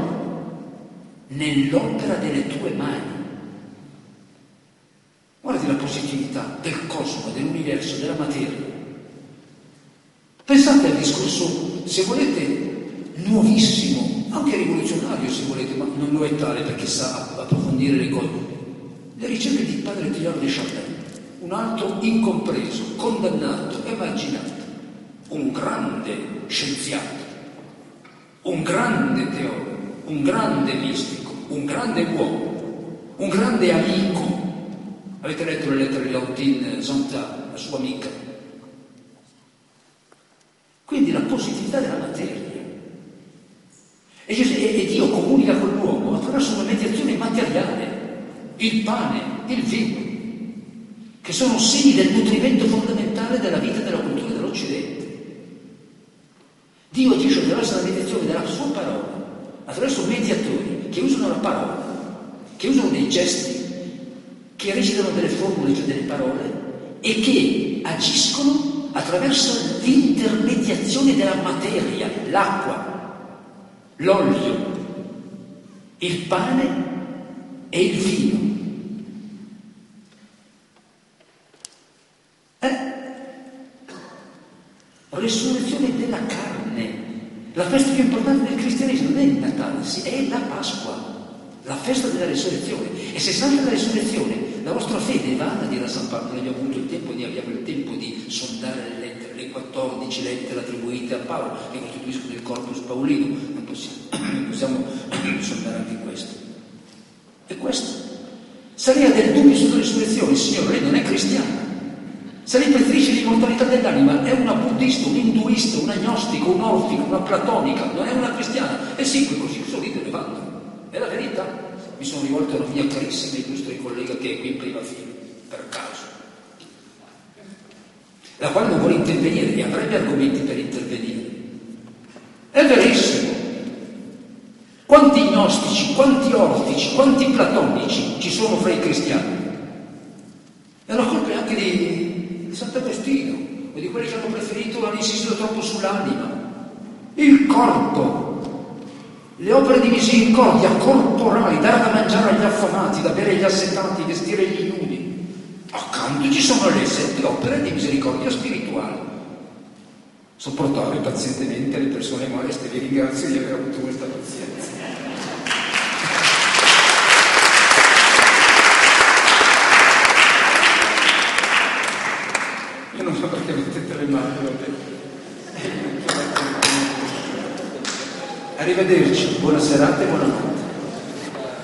esulterò nell'opera delle tue mani. Guardi la divinità, del cosmo, dell'universo, della materia. Pensate al discorso, se volete, nuovissimo, anche rivoluzionario se volete, ma non lo è tale perché sa approfondire le cose. Le ricerche di padre Teilhard de Chardin, un altro incompreso, condannato, emarginato, un grande scienziato, un grande teologo, un grande mistico, un grande uomo, un grande amico. Avete letto le lettere di Leontine Zonta, la sua amica? Quindi la positività della materia. E Dio comunica con l'uomo attraverso una mediazione materiale, il pane, il vino, che sono segni del nutrimento fondamentale della vita e della cultura dell'Occidente. Dio agisce attraverso la mediazione della sua parola, attraverso mediatori che usano la parola, che usano dei gesti, che recitano delle formule, cioè delle parole, e che agiscono attraverso l'intermediazione della materia, l'acqua, l'olio, il pane e il vino. Resurrezione della carne. La festa più importante del cristianesimo non è il Natale, è la Pasqua, la festa della resurrezione. E se salta la resurrezione, la vostra fede è vana, dirà San Paolo. Noi abbiamo avuto il tempo di sondare le lettere, le 14 lettere attribuite a Paolo, che costituiscono il corpus paolino. Non possiamo sondare anche questo. E questo. Se lei ha del dubbio sulla resurrezione, Signore, lei non è cristiana. Se lei preferisce l'immortalità dell'anima, è una buddista, un induista, un agnostico, un orfico, una platonica, non è una cristiana. E sì, così sorride e vanno. È la verità. Mi sono rivolto a una mia carissima e illustre collega che è qui in prima fila, per caso, la quale non vuole intervenire e avrebbe argomenti per intervenire. È verissimo. Quanti gnostici, quanti orfici, quanti platonici ci sono fra i cristiani? E la colpa è anche di Sant'Agostino o di quelli che hanno preferito, hanno insistito troppo sull'anima. Il corpo, le opere di misericordia corporali, dare da mangiare agli affamati, da bere agli assetati, vestire gli nudi. Accanto ci sono le 7 opere di misericordia spirituale. Sopportare pazientemente le persone moleste. Vi ringrazio di aver avuto questa pazienza. Io non so perché mettete le mani, Arrivederci, buona serata e buonanotte.